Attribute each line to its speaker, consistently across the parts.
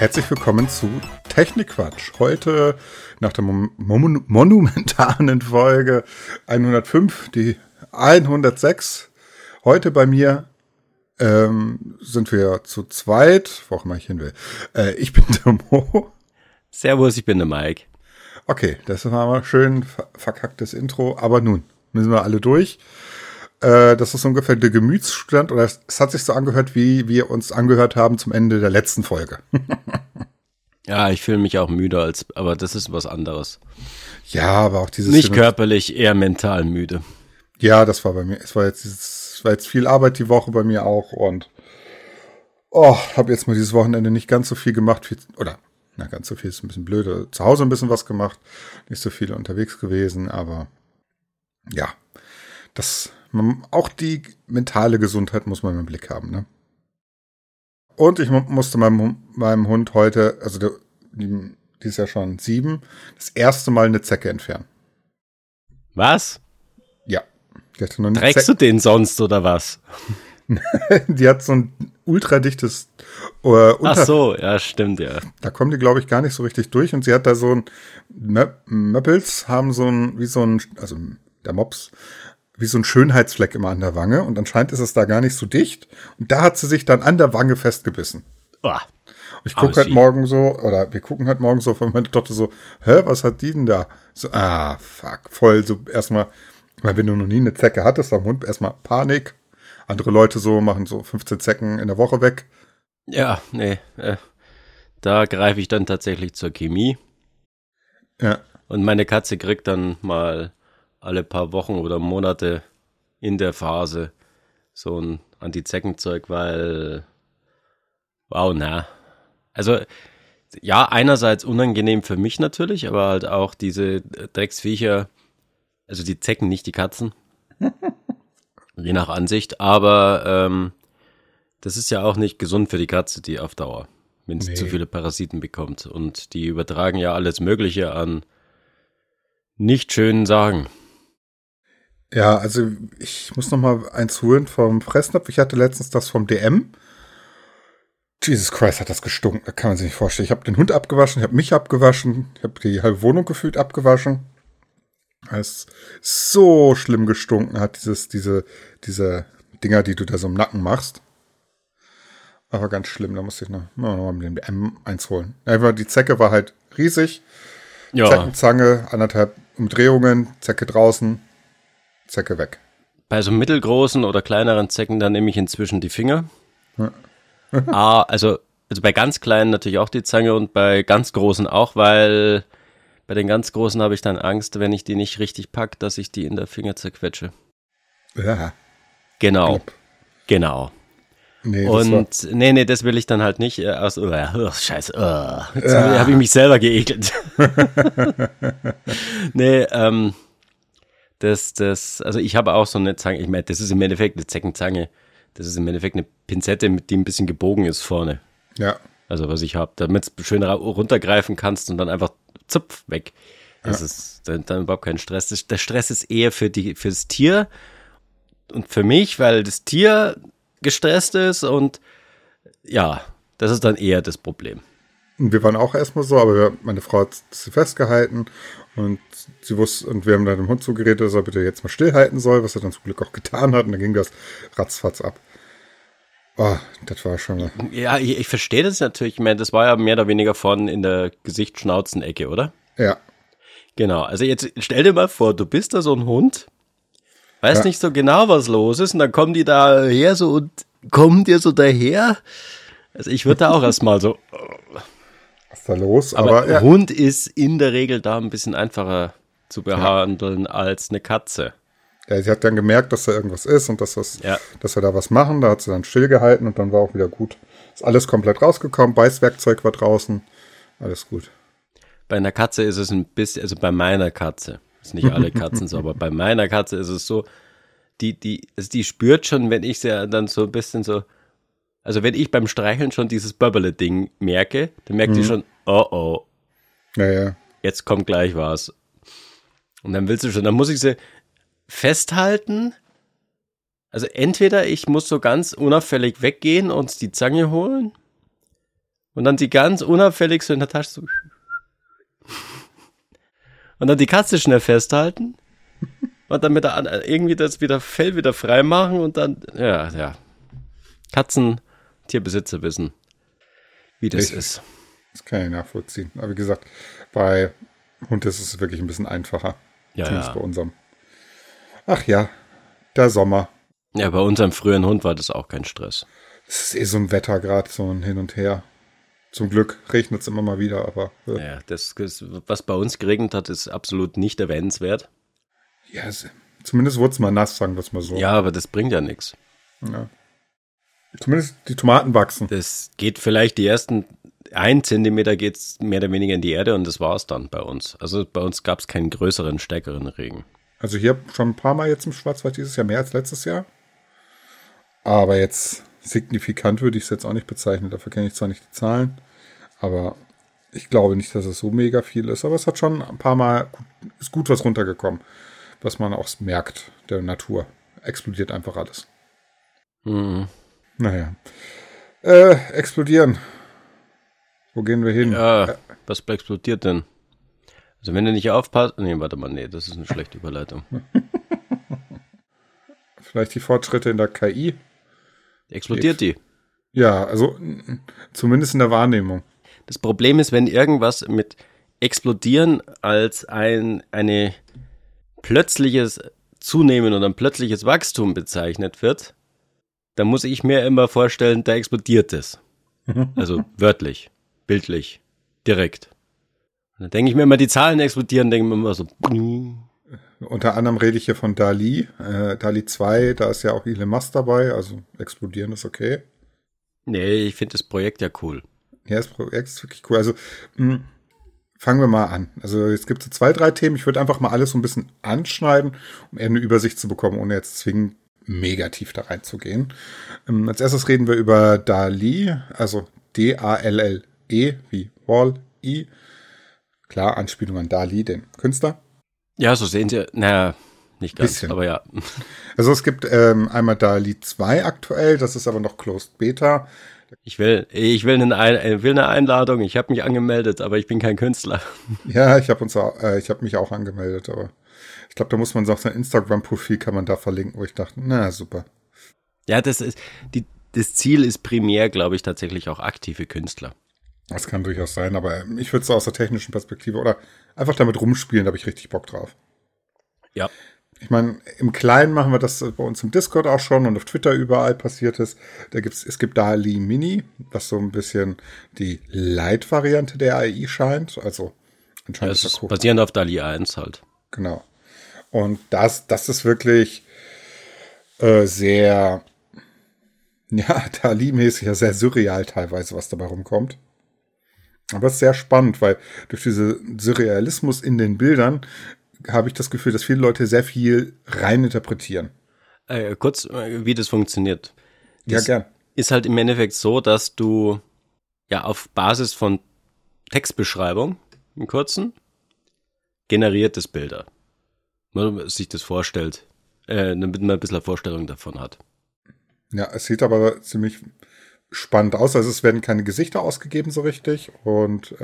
Speaker 1: Herzlich willkommen zu Technikquatsch. Heute nach der monumentalen Folge 105, die 106. Heute bei mir sind wir zu zweit, wo auch immer ich hin will. Ich bin der Mo.
Speaker 2: Servus, ich bin der Mike.
Speaker 1: Okay, das war mal schön verkacktes Intro, aber nun müssen wir alle durch. Das ist ungefähr der Gemütsstand, oder es hat sich so angehört, wie wir uns angehört haben zum Ende der letzten Folge.
Speaker 2: Ja, ich fühle mich auch müde, aber das ist was anderes.
Speaker 1: Ja, aber auch dieses...
Speaker 2: Nicht körperlich, eher mental müde.
Speaker 1: Ja, das war bei mir. Es war jetzt viel Arbeit die Woche bei mir auch und habe jetzt mal dieses Wochenende nicht ganz so viel gemacht, ganz so viel ist ein bisschen blöd. Zu Hause ein bisschen was gemacht, nicht so viel unterwegs gewesen, aber ja, auch die mentale Gesundheit muss man im Blick haben, ne? Und ich musste meinem Hund heute, also die ist ja schon 7, das erste Mal eine Zecke entfernen.
Speaker 2: Was?
Speaker 1: Ja. Die hatte noch nie
Speaker 2: Trägst du den sonst oder was?
Speaker 1: Die hat so ein ultradichtes
Speaker 2: Ach so, ja, stimmt, ja.
Speaker 1: Da kommen die, glaube ich, gar nicht so richtig durch. Und sie hat da so ein Möppels haben also der Mops, wie so ein Schönheitsfleck immer an der Wange. Und anscheinend ist es da gar nicht so dicht. Und da hat sie sich dann an der Wange festgebissen.
Speaker 2: Oh,
Speaker 1: ich gucke halt morgen so, oder wir gucken halt morgen so von meiner Tochter so, was hat die denn da? So, fuck, voll so erstmal, weil wenn du noch nie eine Zecke hattest am Hund, erstmal Panik. Andere Leute so machen so 15 Zecken in der Woche weg.
Speaker 2: Ja, nee, da greife ich dann tatsächlich zur Chemie.
Speaker 1: Ja.
Speaker 2: Und meine Katze kriegt dann mal alle paar Wochen oder Monate in der Phase so ein Anti-Zeckenzeug, weil, also ja, einerseits unangenehm für mich natürlich, aber halt auch diese Drecksviecher, also die Zecken, nicht die Katzen, je nach Ansicht, aber das ist ja auch nicht gesund für die Katze, die auf Dauer, wenn sie zu viele Parasiten bekommt, und die übertragen ja alles Mögliche an nicht schönen Sachen.
Speaker 1: Ja, also ich muss noch mal eins holen vom Fressnapf. Ich hatte letztens das vom DM. Jesus Christ, hat das gestunken. Da kann man sich nicht vorstellen. Ich habe den Hund abgewaschen, ich habe mich abgewaschen, ich habe die halbe Wohnung gefühlt abgewaschen. Es so schlimm gestunken hat, diese Dinger, die du da so im Nacken machst. Aber ganz schlimm, da musste ich noch mal mit dem DM eins holen. Einfach die Zecke war halt riesig. Ja. Zeckenzange, 1,5 Umdrehungen, Zecke draußen. Zecke weg.
Speaker 2: Bei so mittelgroßen oder kleineren Zecken, dann nehme ich inzwischen die Finger. Also bei ganz kleinen natürlich auch die Zange und bei ganz großen auch, weil bei den ganz großen habe ich dann Angst, wenn ich die nicht richtig packe, dass ich die in der Finger zerquetsche.
Speaker 1: Ja.
Speaker 2: Genau.
Speaker 1: Nee,
Speaker 2: und nee, das will ich dann halt nicht scheiße. Jetzt habe ich mich selber geekelt. Nee, also ich habe auch so eine Zange, ich meine, das ist im Endeffekt eine Zeckenzange. Das ist im Endeffekt eine Pinzette, die ein bisschen gebogen ist vorne. Ja. Also was ich habe, damit du schön runtergreifen kannst und dann einfach zupf, weg. Das ist dann überhaupt kein Stress. Der Stress ist eher fürs Tier und für mich, weil das Tier gestresst ist, und ja, das ist dann eher das Problem.
Speaker 1: Und wir waren auch erstmal so, aber meine Frau hat sie festgehalten und sie wusste, und wir haben dann dem Hund zugeredet, dass er bitte jetzt mal stillhalten soll, was er dann zum Glück auch getan hat, und dann ging das ratzfatz ab. Das war schon mal. Ja,
Speaker 2: ich verstehe das natürlich. Ich meine, das war ja mehr oder weniger vorne in der Gesicht-Schnauzen-Ecke, oder?
Speaker 1: Ja.
Speaker 2: Genau, also jetzt stell dir mal vor, du bist da so ein Hund, weißt nicht so genau, was los ist, und dann kommen die da her so und kommen dir so daher. Also ich würde da auch erstmal so.
Speaker 1: Was ist da los?
Speaker 2: Aber Hund ist in der Regel da ein bisschen einfacher zu behandeln als eine Katze.
Speaker 1: Ja, sie hat dann gemerkt, dass da irgendwas ist und dass wir da was machen. Da hat sie dann stillgehalten und dann war auch wieder gut. Ist alles komplett rausgekommen, Beißwerkzeug war draußen, alles gut.
Speaker 2: Bei einer Katze ist es ein bisschen, also bei meiner Katze, ist nicht alle Katzen so, aber bei meiner Katze ist es so, die spürt schon, wenn ich sie dann so ein bisschen so, also wenn ich beim Streicheln schon dieses Böbberle-Ding merke, dann merkt die schon, oh.
Speaker 1: Ja.
Speaker 2: Jetzt kommt gleich was. Und dann dann muss ich sie festhalten. Also entweder ich muss so ganz unauffällig weggehen und die Zange holen, Und dann die ganz unauffällig so in der Tasche so. Und dann die Katze schnell festhalten. Und dann mit der irgendwie das Fell wieder frei machen und dann, ja. Katzen, Tierbesitzer wissen, wie das ist.
Speaker 1: Das kann ich nachvollziehen. Aber wie gesagt, bei Hund ist es wirklich ein bisschen einfacher.
Speaker 2: Ja,
Speaker 1: zumindest bei unserem. Ach ja, der Sommer.
Speaker 2: Ja, bei unserem früheren Hund war das auch kein Stress.
Speaker 1: Es ist so ein Wetter gerade, so ein Hin und Her. Zum Glück regnet es immer mal wieder, aber...
Speaker 2: Ja, das, was bei uns geregnet hat, ist absolut nicht erwähnenswert.
Speaker 1: Ja, zumindest wurde es mal nass, sagen wir es mal so.
Speaker 2: Ja, aber das bringt ja nichts.
Speaker 1: Ja. Zumindest die Tomaten wachsen.
Speaker 2: Das geht vielleicht die ersten 1 Zentimeter geht's mehr oder weniger in die Erde und das war's dann bei uns. Also bei uns gab es keinen größeren, stärkeren Regen.
Speaker 1: Also hier schon ein paar Mal jetzt im Schwarzwald dieses Jahr, mehr als letztes Jahr. Aber jetzt signifikant würde ich es jetzt auch nicht bezeichnen. Dafür kenne ich zwar nicht die Zahlen, aber ich glaube nicht, dass es so mega viel ist. Aber es hat schon ein paar Mal, ist gut was runtergekommen, was man auch merkt, der Natur. Explodiert einfach alles.
Speaker 2: Mhm.
Speaker 1: Naja. Explodieren. Wo gehen wir hin?
Speaker 2: Ja, was explodiert denn? Also wenn du nicht aufpasst... Nee, warte mal, das ist eine schlechte Überleitung.
Speaker 1: Vielleicht die Fortschritte in der KI?
Speaker 2: Explodiert die?
Speaker 1: Ja, also zumindest in der Wahrnehmung.
Speaker 2: Das Problem ist, wenn irgendwas mit explodieren als eine plötzliches Zunehmen oder ein plötzliches Wachstum bezeichnet wird, dann muss ich mir immer vorstellen, da explodiert es. Also wörtlich, bildlich, direkt. Und dann denke ich mir immer, die Zahlen explodieren, denke ich mir immer so.
Speaker 1: Unter anderem rede ich hier von DALL-E, DALL-E 2, da ist ja auch Elon Musk dabei, also explodieren ist okay.
Speaker 2: Nee, ich finde das Projekt ja cool.
Speaker 1: Ja, das Projekt ist wirklich cool. Also fangen wir mal an. Also es gibt so 2, 3 Themen, ich würde einfach mal alles so ein bisschen anschneiden, um eher eine Übersicht zu bekommen, ohne jetzt zwingend mega tief da reinzugehen. Als erstes reden wir über DALL-E, also D-A-L-L-E, wie Wall-E. Klar, Anspielung an Dali, den Künstler.
Speaker 2: Ja, so sehen sie, naja, nicht ganz,
Speaker 1: bisschen.
Speaker 2: Aber ja.
Speaker 1: Also es gibt einmal DALL-E 2 aktuell, das ist aber noch Closed Beta.
Speaker 2: Ich will eine Einladung, ich habe mich angemeldet, aber ich bin kein Künstler.
Speaker 1: Ja, ich habe mich auch angemeldet, aber ich glaube, da muss man so sein Instagram-Profil kann man da verlinken, wo ich dachte, na super.
Speaker 2: Ja, das Ziel ist primär, glaube ich, tatsächlich auch aktive Künstler.
Speaker 1: Das kann durchaus sein, aber ich würde es aus der technischen Perspektive oder einfach damit rumspielen, da habe ich richtig Bock drauf.
Speaker 2: Ja.
Speaker 1: Ich meine, im Kleinen machen wir das bei uns im Discord auch schon und auf Twitter überall passiert ist. Es gibt DALL-E Mini, was so ein bisschen die Light-Variante der AI scheint. Also anscheinend
Speaker 2: ist basierend auf DALL-E 1 halt.
Speaker 1: Genau. Und das ist wirklich sehr, ja, DALL-E-mäßig, ja, sehr surreal teilweise, was dabei rumkommt. Aber es ist sehr spannend, weil durch diesen Surrealismus in den Bildern habe ich das Gefühl, dass viele Leute sehr viel reininterpretieren.
Speaker 2: Kurz, wie das funktioniert. Das
Speaker 1: ja, gern.
Speaker 2: Ist halt im Endeffekt so, dass du ja auf Basis von Textbeschreibung, im Kurzen, generiert es Bilder. Wenn man sich das vorstellt, damit man ein bisschen eine Vorstellung davon hat.
Speaker 1: Ja, es sieht aber ziemlich spannend aus. Also es werden keine Gesichter ausgegeben so richtig. Und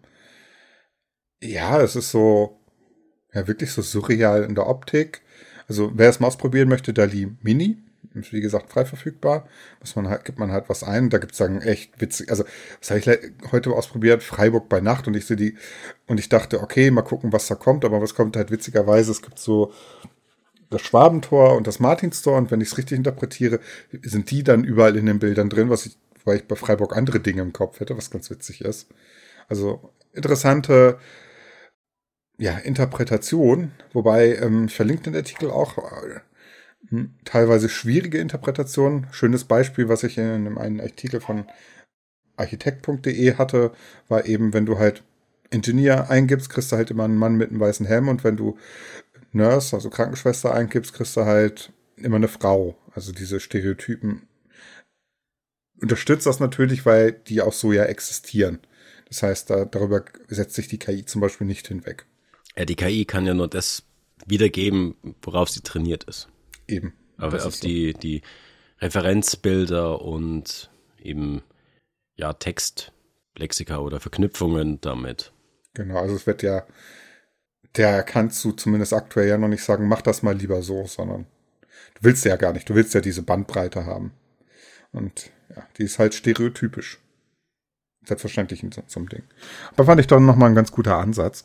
Speaker 1: ja, es ist so, ja, wirklich so surreal in der Optik. Also wer es mal ausprobieren möchte, DALL-E Mini, ist wie gesagt frei verfügbar. Gibt man halt was ein. Da gibt es dann echt witzig. Also was habe ich heute ausprobiert? Freiburg bei Nacht und ich dachte, okay, mal gucken, was da kommt. Aber was kommt halt witzigerweise? Es gibt so das Schwabentor und das Martinstor und wenn ich es richtig interpretiere, sind die dann überall in den Bildern drin, weil ich bei Freiburg andere Dinge im Kopf hätte, was ganz witzig ist. Also interessante Interpretation, wobei ich verlinke den Artikel auch, teilweise schwierige Interpretationen. Schönes Beispiel, was ich in einem Artikel von architekt.de hatte, war eben, wenn du halt Engineer eingibst, kriegst du halt immer einen Mann mit einem weißen Helm und wenn du Nurse, also Krankenschwester eingibst, kriegst du halt immer eine Frau. Also diese Stereotypen unterstützt das natürlich, weil die auch so ja existieren. Das heißt, darüber setzt sich die KI zum Beispiel nicht hinweg.
Speaker 2: Ja, die KI kann ja nur das wiedergeben, worauf sie trainiert ist.
Speaker 1: Eben.
Speaker 2: Aber auf die Referenzbilder und eben Text Lexika oder Verknüpfungen damit.
Speaker 1: Genau, also es wird ja, der kannst du zumindest aktuell ja noch nicht sagen, mach das mal lieber so, sondern du willst ja gar nicht, du willst ja diese Bandbreite haben. Und ja, die ist halt stereotypisch. Selbstverständlich in so einem Ding. Aber fand ich doch nochmal ein ganz guter Ansatz.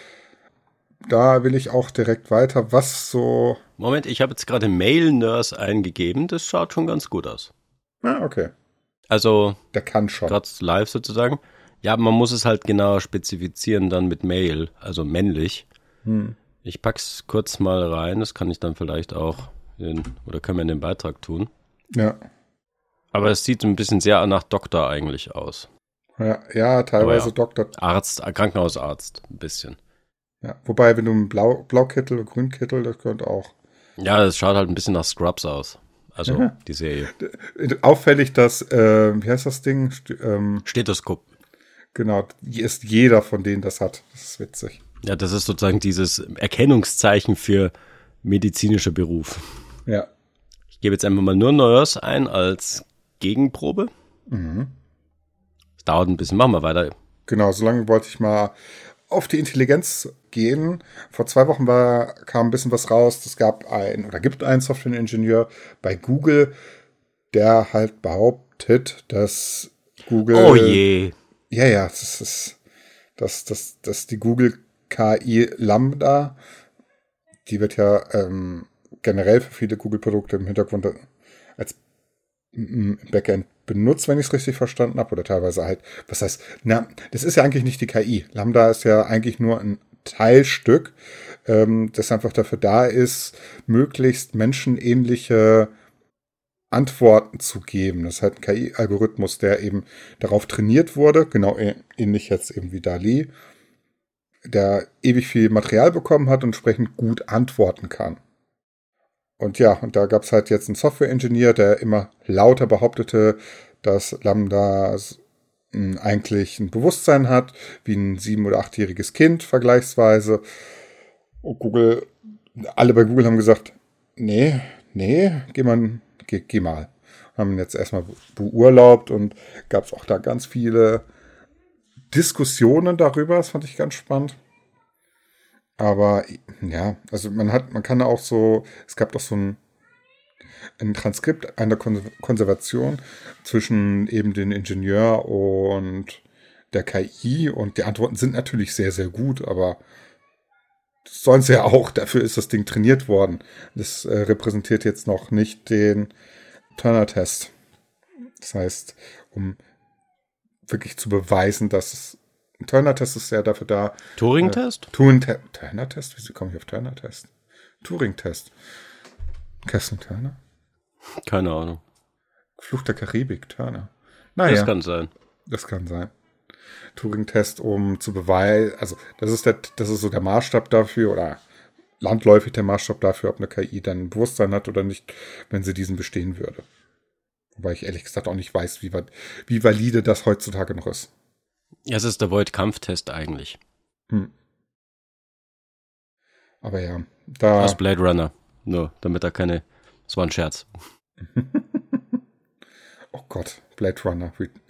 Speaker 1: Da will ich auch direkt weiter, was so...
Speaker 2: Moment, ich habe jetzt gerade Mail Nurse eingegeben, das schaut schon ganz gut aus.
Speaker 1: Ah, okay.
Speaker 2: Also,
Speaker 1: der kann schon.
Speaker 2: Gerade live sozusagen. Ja, man muss es halt genau spezifizieren dann mit Male, also männlich. Ich pack's kurz mal rein, das kann ich dann vielleicht auch oder können wir in den Beitrag tun.
Speaker 1: Ja.
Speaker 2: Aber es sieht ein bisschen sehr nach Doktor eigentlich aus.
Speaker 1: Ja, teilweise Doktor.
Speaker 2: Arzt, Krankenhausarzt, ein bisschen.
Speaker 1: Ja, wobei, wenn du einen Blaukittel oder Grünkittel, das könnte auch.
Speaker 2: Ja, das schaut halt ein bisschen nach Scrubs aus. Also, die Serie.
Speaker 1: Auffällig, dass, wie heißt das Ding?
Speaker 2: Stethoskop.
Speaker 1: Genau, ist jeder von denen das hat. Das ist witzig.
Speaker 2: Ja, das ist sozusagen dieses Erkennungszeichen für medizinischer Beruf.
Speaker 1: Ja.
Speaker 2: Ich gebe jetzt einfach mal nur Nurse ein als Gegenprobe. Das dauert ein bisschen, machen wir weiter.
Speaker 1: Genau, solange wollte ich mal auf die Intelligenz gehen. Vor 2 Wochen kam ein bisschen was raus. Es gibt einen Softwareingenieur bei Google, der halt behauptet, dass Google...
Speaker 2: Oh je.
Speaker 1: Ja, das ist, dass die Google KI Lambda, die wird ja generell für viele Google-Produkte im Hintergrund als Backend benutzt, wenn ich es richtig verstanden habe, oder teilweise halt, was heißt, das ist ja eigentlich nicht die KI. Lambda ist ja eigentlich nur ein Teilstück, das einfach dafür da ist, möglichst menschenähnliche Antworten zu geben. Das ist halt ein KI-Algorithmus, der eben darauf trainiert wurde, genau ähnlich jetzt eben wie DALL-E, der ewig viel Material bekommen hat und entsprechend gut antworten kann. Und ja, und da gab es halt jetzt einen Software-Ingenieur, der immer lauter behauptete, dass Lambda eigentlich ein Bewusstsein hat, wie ein 7- oder 8-jähriges Kind vergleichsweise. Und alle bei Google haben gesagt, nee, geh mal. Haben ihn jetzt erstmal beurlaubt und gab es auch da ganz viele Diskussionen darüber, das fand ich ganz spannend. Aber ja, also man kann auch so, es gab doch so ein Transkript einer Konservation zwischen eben dem Ingenieur und der KI und die Antworten sind natürlich sehr, sehr gut, aber das sollen sie ja auch, dafür ist das Ding trainiert worden. Das repräsentiert jetzt noch nicht den Turner-Test. Das heißt, um wirklich zu beweisen, dass es ein Turner-Test ist ja dafür da.
Speaker 2: Turing-Test?
Speaker 1: Turner-Test? Wieso komme ich auf Turner-Test? Turing-Test. Kathleen Turner?
Speaker 2: Keine Ahnung.
Speaker 1: Fluch der Karibik, Turner.
Speaker 2: Naja. Das
Speaker 1: kann sein. Turing-Test, um zu beweisen, also das ist so der Maßstab dafür, oder landläufig der Maßstab dafür, ob eine KI dann ein Bewusstsein hat oder nicht, wenn sie diesen bestehen würde. Wobei ich ehrlich gesagt auch nicht weiß, wie valide das heutzutage noch ist.
Speaker 2: Ja, es ist der Void-Kampftest eigentlich.
Speaker 1: Aber ja,
Speaker 2: aus Blade Runner. Nur, damit da keine... Das war ein Scherz.
Speaker 1: Oh Gott, Blade Runner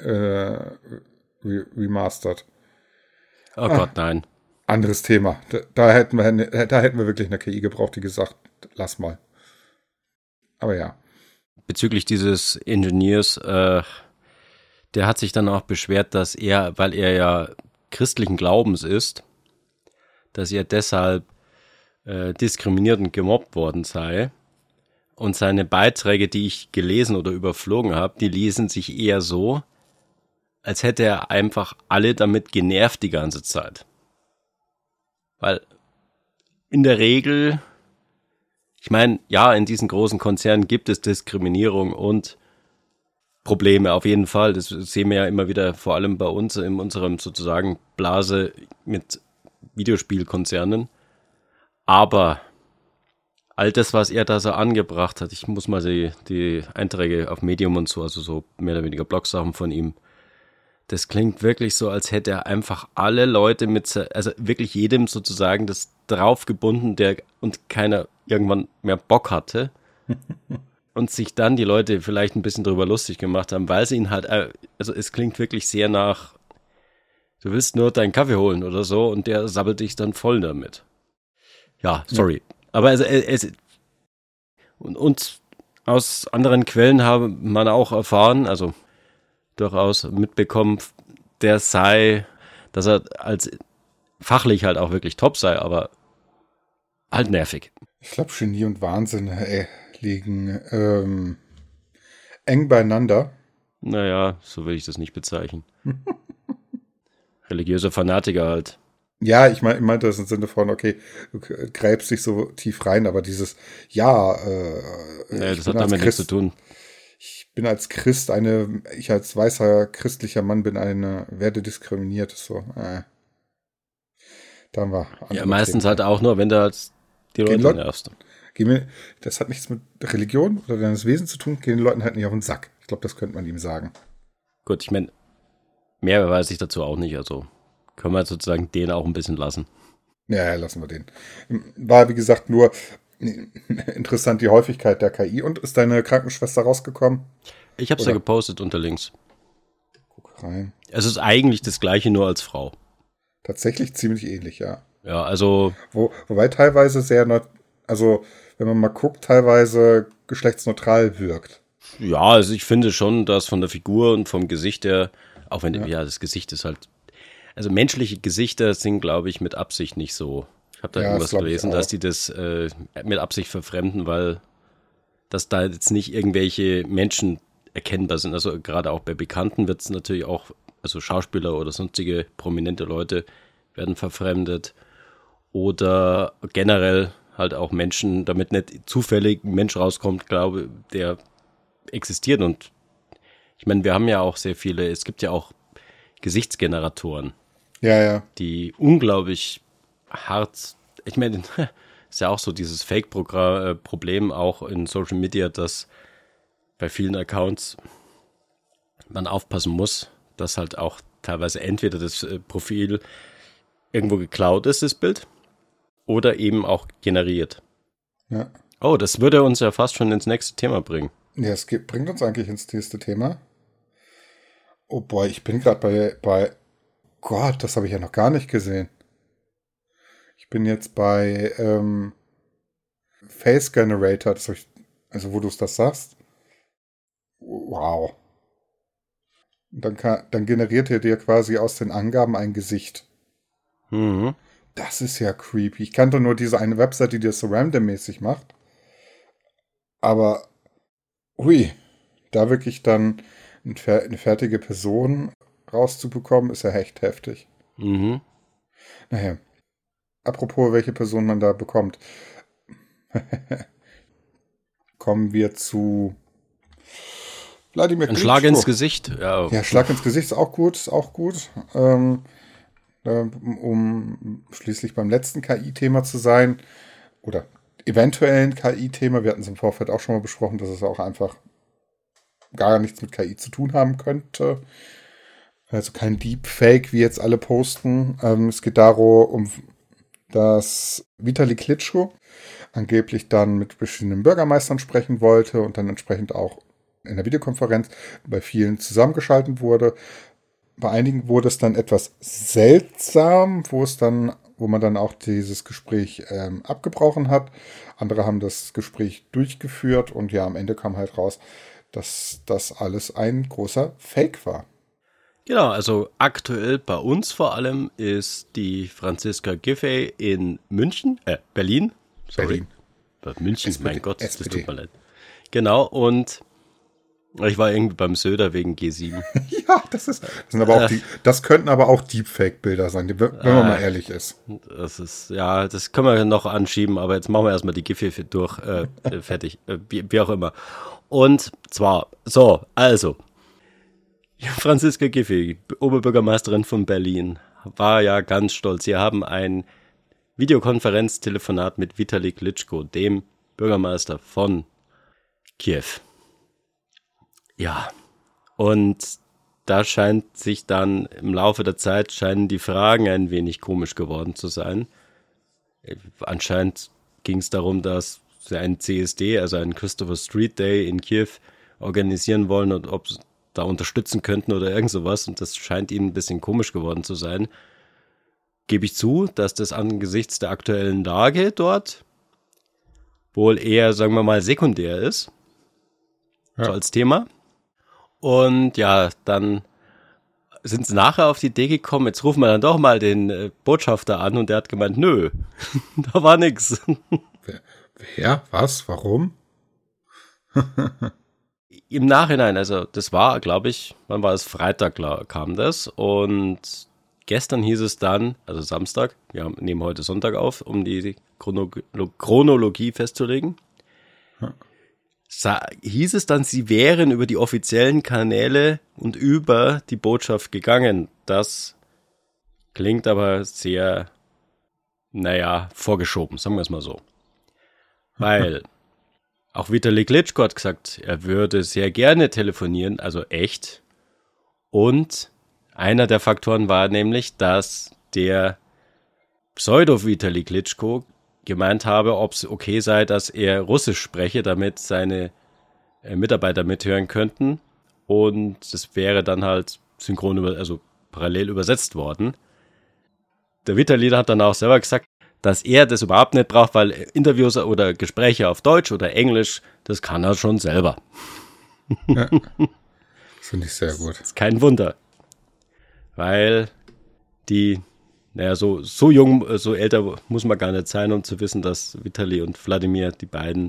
Speaker 1: remastered.
Speaker 2: Oh Gott, nein.
Speaker 1: Anderes Thema. Da hätten wir wirklich eine KI gebraucht, die gesagt, lass mal. Aber ja.
Speaker 2: Bezüglich dieses Ingenieurs, der hat sich dann auch beschwert, dass er, weil er ja christlichen Glaubens ist, dass er deshalb diskriminiert und gemobbt worden sei. Und seine Beiträge, die ich gelesen oder überflogen habe, die lesen sich eher so, als hätte er einfach alle damit genervt die ganze Zeit. Weil in der Regel, ich meine, ja, in diesen großen Konzernen gibt es Diskriminierung und Probleme auf jeden Fall. Das sehen wir ja immer wieder, vor allem bei uns in unserem sozusagen Blase mit Videospielkonzernen. Aber all das, was er da so angebracht hat, ich muss mal die Einträge auf Medium und so, also so mehr oder weniger Blogsachen von ihm, das klingt wirklich so, als hätte er einfach alle Leute also wirklich jedem sozusagen das draufgebunden, der und keiner irgendwann mehr Bock hatte und sich dann die Leute vielleicht ein bisschen drüber lustig gemacht haben, weil sie ihn halt, also es klingt wirklich sehr nach Du willst nur deinen Kaffee holen oder so und der sabbelt dich dann voll damit. Ja, sorry. Ja. Aber und aus anderen Quellen habe man auch erfahren, also durchaus mitbekommen, dass er als fachlich halt auch wirklich top sei, aber halt nervig.
Speaker 1: Ich glaube, Genie und Wahnsinn liegen eng beieinander.
Speaker 2: Naja, so will ich das nicht bezeichnen. Religiöser Fanatiker halt.
Speaker 1: Ja, ich meinte das im Sinne von, okay, du gräbst dich so tief rein, aber dieses,
Speaker 2: das hat damit nichts zu tun.
Speaker 1: Ich bin als Christ ich als weißer christlicher Mann werde diskriminiert, so, Da haben wir
Speaker 2: ja, meistens Themen. Halt auch nur, wenn du halt die Leute nervst.
Speaker 1: Das hat nichts mit Religion oder deines Wesens zu tun, gehen den Leuten halt nicht auf den Sack. Ich glaube, das könnte man ihm sagen.
Speaker 2: Gut, ich meine, mehr weiß ich dazu auch nicht, also können wir sozusagen den auch ein bisschen lassen.
Speaker 1: Ja, lassen wir den. War, wie gesagt, nur interessant die Häufigkeit der KI. Und ist deine Krankenschwester rausgekommen?
Speaker 2: Ich habe es ja gepostet unter Links.
Speaker 1: Guck rein.
Speaker 2: Es ist eigentlich das Gleiche, nur als Frau.
Speaker 1: Tatsächlich ziemlich ähnlich, ja.
Speaker 2: Ja, also...
Speaker 1: Wobei teilweise wenn man mal guckt, teilweise geschlechtsneutral wirkt.
Speaker 2: Ja, also ich finde schon, dass von der Figur und vom Gesicht her, auch wenn, das Gesicht ist halt... Also menschliche Gesichter sind, glaube ich, mit Absicht nicht so. Ich habe da irgendwas gelesen, dass die das mit Absicht verfremden, weil dass da jetzt nicht irgendwelche Menschen erkennbar sind. Also gerade auch bei Bekannten wird es natürlich auch, also Schauspieler oder sonstige prominente Leute werden verfremdet. Oder generell halt auch Menschen, damit nicht zufällig ein Mensch rauskommt, glaube der existiert. Und ich meine, wir haben ja auch sehr viele, es gibt ja auch Gesichtsgeneratoren.
Speaker 1: Ja.
Speaker 2: Die unglaublich hart, ich meine, ist ja auch so dieses Fake-Problem auch in Social Media, dass bei vielen Accounts man aufpassen muss, dass halt auch teilweise entweder das Profil irgendwo geklaut ist, das Bild, oder eben auch generiert.
Speaker 1: Ja.
Speaker 2: Oh, das würde uns ja fast schon ins nächste Thema bringen.
Speaker 1: Ja, es bringt uns eigentlich ins nächste Thema. Oh boy, ich bin gerade bei Gott, das habe ich ja noch gar nicht gesehen. Ich bin jetzt bei Face Generator, wo du das sagst. Wow. Dann generiert er dir quasi aus den Angaben ein Gesicht.
Speaker 2: Mhm.
Speaker 1: Das ist ja creepy. Ich kannte nur diese eine Website, die das so randommäßig macht. Aber, da wirklich dann eine fertige Person rauszubekommen, ist ja echt heftig.
Speaker 2: Mhm.
Speaker 1: Naja. Apropos, welche Person man da bekommt. Kommen wir zu Wladimir Klitschko.
Speaker 2: Ein Schlag ins Gesicht.
Speaker 1: Ja, Schlag ins Gesicht ist auch gut. Um schließlich beim letzten KI-Thema zu sein, oder eventuellen KI-Thema, wir hatten es im Vorfeld auch schon mal besprochen, dass es auch einfach gar nichts mit KI zu tun haben könnte. Also kein Deepfake, wie jetzt alle posten. Es geht darum, dass Vitali Klitschko angeblich dann mit verschiedenen Bürgermeistern sprechen wollte und dann entsprechend auch in der Videokonferenz bei vielen zusammengeschaltet wurde. Bei einigen wurde es dann etwas seltsam, wo man dann auch dieses Gespräch abgebrochen hat. Andere haben das Gespräch durchgeführt und ja, am Ende kam halt raus, dass das alles ein großer Fake war.
Speaker 2: Genau, also aktuell bei uns vor allem ist die Franziska Giffey in Berlin. Sorry. München, SPD, mein Gott, SPD. Das tut mir leid. Genau, und ich war irgendwie beim Söder wegen G7.
Speaker 1: Ja, das könnten aber auch Deepfake-Bilder sein, wenn man mal ehrlich ist.
Speaker 2: Das können wir noch anschieben, aber jetzt machen wir erstmal die Giffey durch, fertig, wie auch immer. Und zwar, Franziska Giffey, Oberbürgermeisterin von Berlin, war ja ganz stolz. Sie haben ein Videokonferenztelefonat mit Vitali Klitschko, dem Bürgermeister von Kiew. Ja, und da scheint sich dann im Laufe der Zeit die Fragen ein wenig komisch geworden zu sein. Anscheinend ging es darum, dass sie einen CSD, also einen Christopher Street Day in Kiew organisieren wollen und ob da unterstützen könnten oder irgend sowas. Und das scheint ihnen ein bisschen komisch geworden zu sein. Gebe ich zu, dass das angesichts der aktuellen Lage dort wohl eher, sagen wir mal, sekundär ist. Ja. So als Thema. Und ja, dann sind sie nachher auf die Idee gekommen, jetzt rufen wir dann doch mal den Botschafter an und der hat gemeint, nö, da war nix.
Speaker 1: Wer? Was? Warum?
Speaker 2: Im Nachhinein, also das war, glaube ich, wann war es? Freitag kam das und gestern hieß es dann, also Samstag, wir nehmen heute Sonntag auf, um die Chronologie festzulegen, hieß es dann, sie wären über die offiziellen Kanäle und über die Botschaft gegangen. Das klingt aber sehr, vorgeschoben, sagen wir es mal so. Weil auch Vitali Klitschko hat gesagt, er würde sehr gerne telefonieren, also echt. Und einer der Faktoren war nämlich, dass der Pseudo-Vitali Klitschko gemeint habe, ob es okay sei, dass er Russisch spreche, damit seine Mitarbeiter mithören könnten. Und das wäre dann halt parallel übersetzt worden. Der Vitali hat dann auch selber gesagt, dass er das überhaupt nicht braucht, weil Interviews oder Gespräche auf Deutsch oder Englisch, das kann er schon selber.
Speaker 1: Ja, das finde ich sehr gut.
Speaker 2: Das ist kein Wunder. Weil die so jung, so älter muss man gar nicht sein, um zu wissen, dass Vitali und Wladimir, die beiden,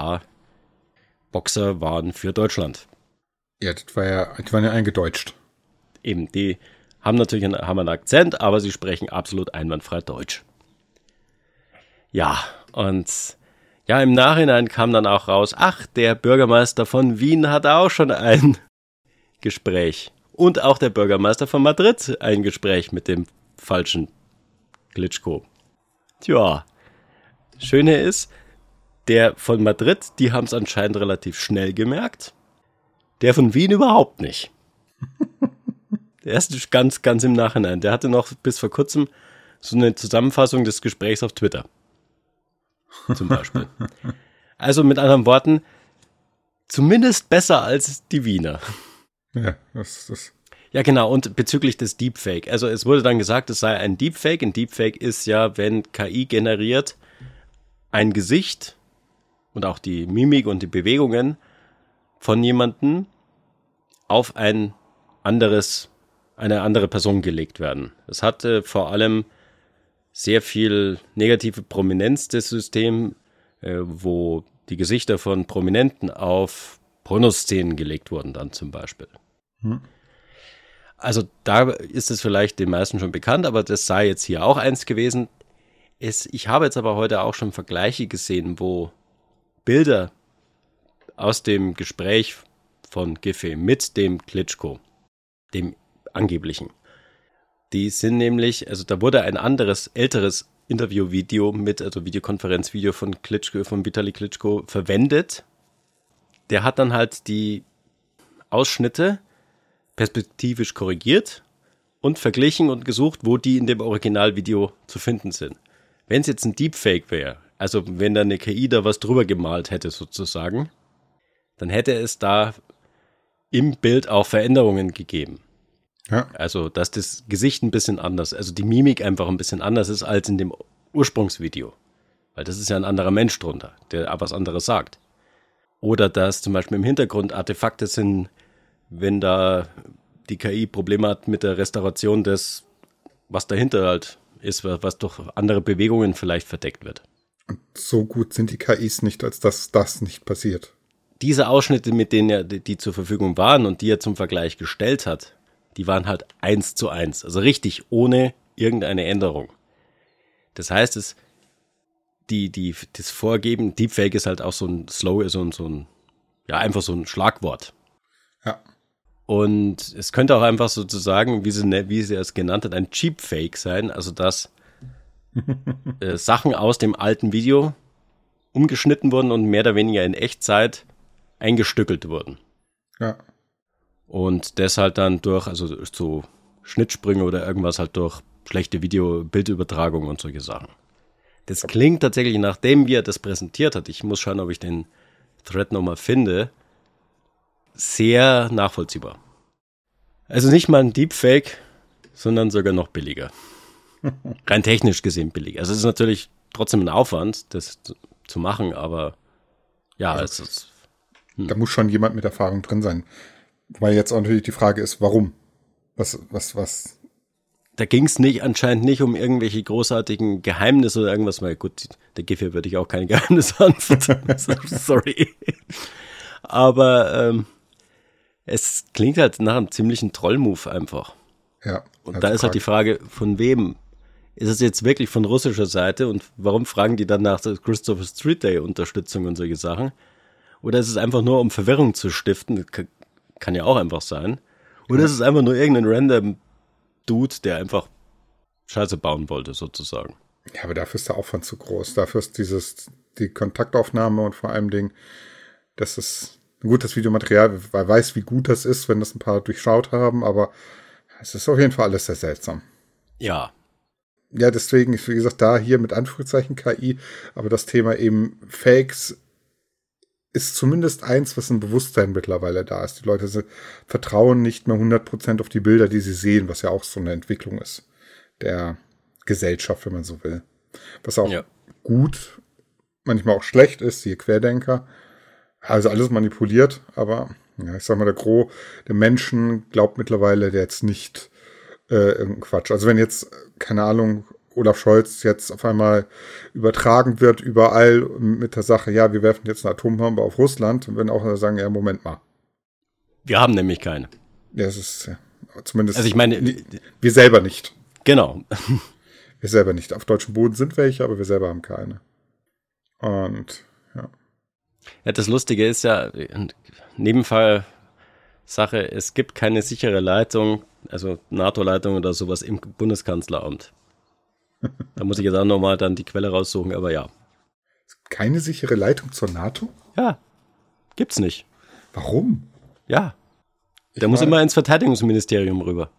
Speaker 2: Boxer waren für Deutschland.
Speaker 1: Ja, die waren ja eingedeutscht.
Speaker 2: Eben, die haben natürlich einen Akzent, aber sie sprechen absolut einwandfrei Deutsch. Ja, und im Nachhinein kam dann auch raus, der Bürgermeister von Wien hatte auch schon ein Gespräch. Und auch der Bürgermeister von Madrid ein Gespräch mit dem falschen Klitschko. Tja, Schöne ist, der von Madrid, die haben es anscheinend relativ schnell gemerkt. Der von Wien überhaupt nicht. Der ist ganz, ganz im Nachhinein. Der hatte noch bis vor kurzem so eine Zusammenfassung des Gesprächs auf Twitter. Zum Beispiel. Also mit anderen Worten, zumindest besser als die Wiener.
Speaker 1: Ja, das.
Speaker 2: Ja, genau. Und bezüglich des Deepfake. Also es wurde dann gesagt, es sei ein Deepfake. Ein Deepfake ist ja, wenn KI generiert ein Gesicht und auch die Mimik und die Bewegungen von jemandem auf eine andere Person gelegt werden. Es hatte vor allem sehr viel negative Prominenz des Systems, wo die Gesichter von Prominenten auf Pornoszenen gelegt wurden dann zum Beispiel. Also da ist es vielleicht den meisten schon bekannt, aber das sei jetzt hier auch eins gewesen. Ich habe jetzt aber heute auch schon Vergleiche gesehen, wo Bilder aus dem Gespräch von Giffey mit dem Klitschko, dem angeblichen, die sind nämlich, also da wurde ein anderes, älteres Interviewvideo also Videokonferenzvideo von Vitali Klitschko verwendet. Der hat dann halt die Ausschnitte perspektivisch korrigiert und verglichen und gesucht, wo die in dem Originalvideo zu finden sind. Wenn es jetzt ein Deepfake wäre, also wenn da eine KI da was drüber gemalt hätte sozusagen, dann hätte es da im Bild auch Veränderungen gegeben. Ja. Also, dass das Gesicht ein bisschen anders, also die Mimik einfach ein bisschen anders ist als in dem Ursprungsvideo. Weil das ist ja ein anderer Mensch drunter, der was anderes sagt. Oder dass zum Beispiel im Hintergrund Artefakte sind, wenn da die KI Probleme hat mit der Restauration des, was dahinter halt ist, was durch andere Bewegungen vielleicht verdeckt wird.
Speaker 1: Und so gut sind die KIs nicht, als dass das nicht passiert.
Speaker 2: Diese Ausschnitte, mit denen die zur Verfügung waren und die er zum Vergleich gestellt hat, die waren halt 1:1. Also richtig, ohne irgendeine Änderung. Das heißt, das Vorgeben, Deepfake ist halt auch so ein einfach so ein Schlagwort.
Speaker 1: Ja.
Speaker 2: Und es könnte auch einfach sozusagen, wie sie es genannt hat, ein Cheapfake sein. Also, dass Sachen aus dem alten Video umgeschnitten wurden und mehr oder weniger in Echtzeit eingestückelt wurden.
Speaker 1: Ja.
Speaker 2: Und das halt dann durch, also so Schnittsprünge oder irgendwas halt durch schlechte Bildübertragung und solche Sachen. Das klingt tatsächlich, nachdem er das präsentiert hat, ich muss schauen, ob ich den Thread nochmal finde, sehr nachvollziehbar. Also nicht mal ein Deepfake, sondern sogar noch billiger. Rein technisch gesehen billiger. Also es ist natürlich trotzdem ein Aufwand, das zu machen, aber ja, also, es ist...
Speaker 1: Da muss schon jemand mit Erfahrung drin sein. Weil jetzt auch natürlich die Frage ist, warum? Was?
Speaker 2: Da ging es anscheinend nicht um irgendwelche großartigen Geheimnisse oder irgendwas, weil gut, der GIF würde ich auch keine Geheimnisse anvertrauen. Sorry. Aber es klingt halt nach einem ziemlichen Troll-Move einfach.
Speaker 1: Ja.
Speaker 2: Und da ist halt die Frage, von wem? Ist es jetzt wirklich von russischer Seite und warum fragen die dann nach der Christopher Street Day Unterstützung und solche Sachen? Oder ist es einfach nur, um Verwirrung zu stiften? Kann ja auch einfach sein. Oder ist es einfach nur irgendein random Dude, der einfach Scheiße bauen wollte, sozusagen?
Speaker 1: Ja, aber dafür ist der Aufwand zu groß. Dafür ist die Kontaktaufnahme und vor allem das ist gut, das Videomaterial, wer weiß, wie gut das ist, wenn das ein paar durchschaut haben, aber es ist auf jeden Fall alles sehr seltsam.
Speaker 2: Ja.
Speaker 1: Ja, deswegen, wie gesagt, da hier mit Anführungszeichen KI, aber das Thema eben Fakes ist zumindest eins, was ein Bewusstsein mittlerweile da ist. Die Leute vertrauen nicht mehr 100% auf die Bilder, die sie sehen, was ja auch so eine Entwicklung ist der Gesellschaft, wenn man so will. Was auch gut, manchmal auch schlecht ist, die Querdenker. Also alles manipuliert, aber ja, ich sag mal, der Menschen glaubt mittlerweile jetzt nicht irgendein Quatsch. Also wenn jetzt, keine Ahnung, Olaf Scholz jetzt auf einmal übertragen wird überall mit der Sache, ja, wir werfen jetzt eine Atombombe auf Russland, und wenn auch sagen, ja, Moment mal.
Speaker 2: Wir haben nämlich keine.
Speaker 1: Ja, es ist zumindest,
Speaker 2: also ich meine,
Speaker 1: wir selber nicht.
Speaker 2: Genau.
Speaker 1: Wir selber nicht. Auf deutschem Boden sind welche, aber wir selber haben keine. Und, ja.
Speaker 2: Ja, das Lustige ist ja, Nebenfall-Sache, es gibt keine sichere Leitung, also NATO-Leitung oder sowas im Bundeskanzleramt. Da muss ich jetzt auch nochmal dann die Quelle raussuchen, aber ja.
Speaker 1: Es gibt keine sichere Leitung zur NATO?
Speaker 2: Ja, gibt's nicht.
Speaker 1: Warum?
Speaker 2: Ja, der muss immer ins Verteidigungsministerium rüber.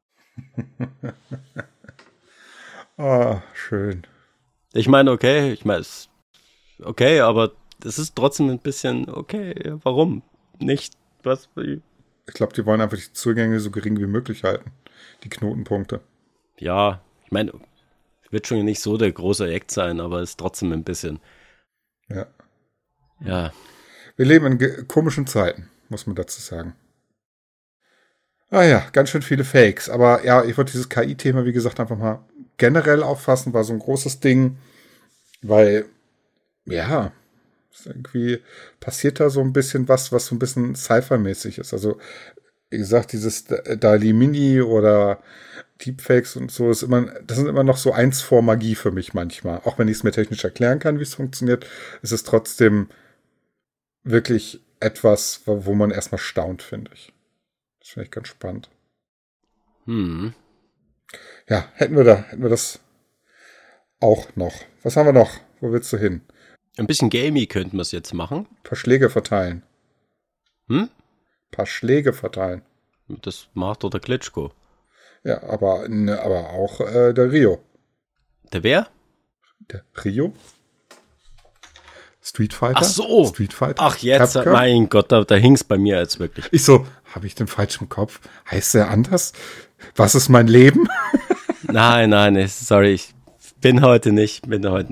Speaker 1: Schön.
Speaker 2: Ich meine, okay, aber das ist trotzdem ein bisschen, okay, warum nicht? Was?
Speaker 1: Ich glaube, die wollen einfach die Zugänge so gering wie möglich halten, die Knotenpunkte.
Speaker 2: Ja, ich meine, wird schon nicht so der große Act sein, aber ist trotzdem ein bisschen.
Speaker 1: Ja.
Speaker 2: Ja.
Speaker 1: Wir leben in komischen Zeiten, muss man dazu sagen. Ja, ganz schön viele Fakes. Aber ja, ich wollte dieses KI-Thema, wie gesagt, einfach mal generell auffassen, war so ein großes Ding, weil, ja, irgendwie passiert da so ein bisschen was so ein bisschen Sci-Fi-mäßig ist. Also, wie gesagt, dieses DALL-E Mini oder Deepfakes und so, das sind immer noch so eins vor Magie für mich manchmal. Auch wenn ich es mir technisch erklären kann, wie es funktioniert, ist es trotzdem wirklich etwas, wo man erstmal staunt, finde ich. Das finde ich ganz spannend. Ja, hätten wir das auch noch. Was haben wir noch? Wo willst du hin?
Speaker 2: Ein bisschen gamey könnten wir es jetzt machen.
Speaker 1: Ein paar Schläge verteilen. Ein paar Schläge verteilen.
Speaker 2: Das macht doch der Klitschko.
Speaker 1: Ja, aber auch der Rio.
Speaker 2: Der wer?
Speaker 1: Der Rio? Street Fighter?
Speaker 2: Ach so.
Speaker 1: Street Fighter?
Speaker 2: Ach jetzt,
Speaker 1: Capcom?
Speaker 2: Mein Gott, da hing es bei mir jetzt wirklich.
Speaker 1: Ich so, habe ich den falschen Kopf? Heißt der anders? Was ist mein Leben?
Speaker 2: Nein, sorry, ich bin heute nicht,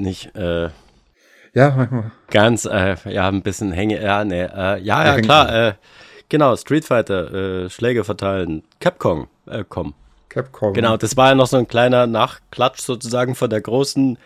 Speaker 1: ja, manchmal.
Speaker 2: Ganz, ein bisschen hänge, klar, genau, Street Fighter, Schläge verteilen, Capcom. Genau, das war ja noch so ein kleiner Nachklatsch sozusagen von der großen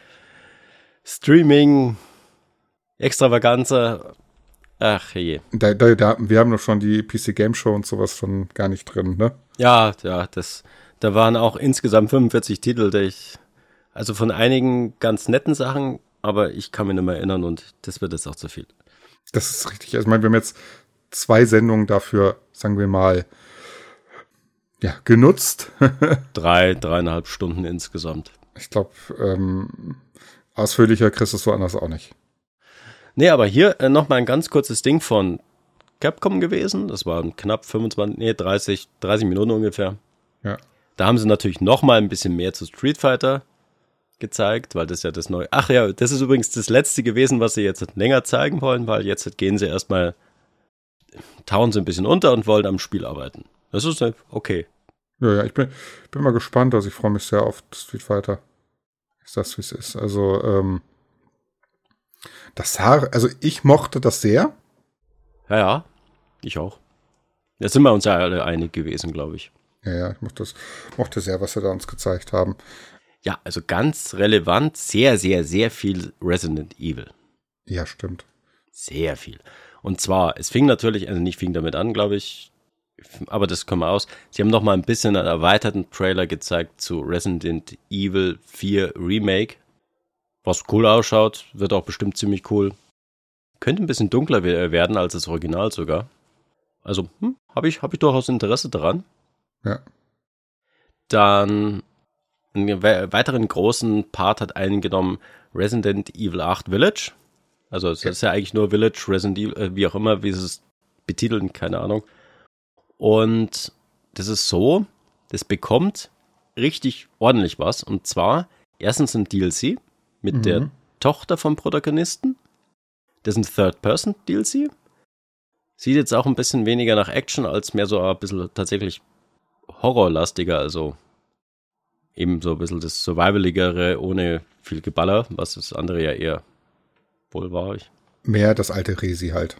Speaker 2: Streaming-Extravaganza. Ach je.
Speaker 1: Wir haben doch schon die PC Game Show und sowas schon gar nicht drin, ne?
Speaker 2: Ja, da waren auch insgesamt 45 Titel, also von einigen ganz netten Sachen, aber ich kann mich nicht mehr erinnern und das wird jetzt auch zu viel.
Speaker 1: Das ist richtig. Also ich meine, wir haben jetzt 2 Sendungen dafür, sagen wir mal, ja, genutzt.
Speaker 2: 3,5 Stunden insgesamt.
Speaker 1: Ich glaube, ausführlicher kriegst du es woanders auch nicht.
Speaker 2: Nee, aber hier nochmal ein ganz kurzes Ding von Capcom gewesen. Das waren knapp 30 Minuten ungefähr.
Speaker 1: Ja.
Speaker 2: Da haben sie natürlich nochmal ein bisschen mehr zu Street Fighter gezeigt, weil das ja das neue... Ach ja, das ist übrigens das letzte gewesen, was sie jetzt länger zeigen wollen, weil jetzt gehen sie erstmal, tauchen sie ein bisschen unter und wollen am Spiel arbeiten. Das ist okay.
Speaker 1: Ja, ich bin mal gespannt. Also ich freue mich sehr auf Street Fighter. Ist das, wie es ist. Also, also ich mochte das sehr.
Speaker 2: Ja, ich auch. Da sind wir uns ja alle einig gewesen, glaube ich.
Speaker 1: Ja, ich mochte sehr, was sie da uns gezeigt haben.
Speaker 2: Ja, also ganz relevant, sehr, sehr, sehr viel Resident Evil.
Speaker 1: Ja, stimmt.
Speaker 2: Sehr viel. Und zwar, es fing natürlich, also nicht fing damit an, glaube ich, aber das können wir aus. Sie haben noch mal ein bisschen einen erweiterten Trailer gezeigt zu Resident Evil 4 Remake, was cool ausschaut, wird auch bestimmt ziemlich cool. Könnte ein bisschen dunkler werden als das Original sogar. Also, habe ich durchaus Interesse daran.
Speaker 1: Ja.
Speaker 2: Dann einen weiteren großen Part hat eingenommen Resident Evil 8 Village. Also es ist ja eigentlich nur Village, Resident Evil, wie auch immer, wie sie es betiteln, keine Ahnung. Und das ist so, das bekommt richtig ordentlich was. Und zwar erstens ein DLC mit der Tochter vom Protagonisten. Das ist ein Third-Person-DLC. Sieht jetzt auch ein bisschen weniger nach Action, als mehr so ein bisschen tatsächlich horrorlastiger, also eben so ein bisschen das Survivaligere ohne viel Geballer, was das andere ja eher wohl war.
Speaker 1: Mehr das alte Resi halt.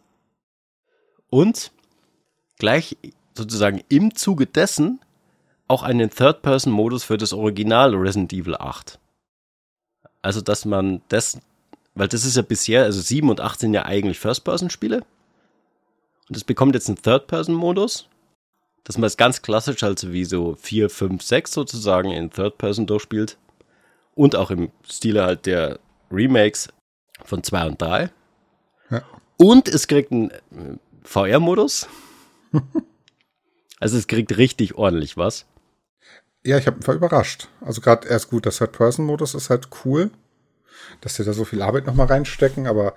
Speaker 2: Und gleich sozusagen im Zuge dessen auch einen Third-Person-Modus für das Original Resident Evil 8. Also, dass man das, weil das ist ja bisher, also 7 und 8 sind ja eigentlich First-Person-Spiele. Und es bekommt jetzt einen Third-Person-Modus, dass man es ganz klassisch, also wie so 4, 5, 6 sozusagen in Third-Person durchspielt. Und auch im Stile halt der Remakes von 2 und 3.
Speaker 1: Ja.
Speaker 2: Und es kriegt einen VR-Modus. Also es kriegt richtig ordentlich was.
Speaker 1: Ja, ich war überrascht. Also gerade erst gut, der Third-Person-Modus ist halt cool, dass sie da so viel Arbeit nochmal reinstecken, aber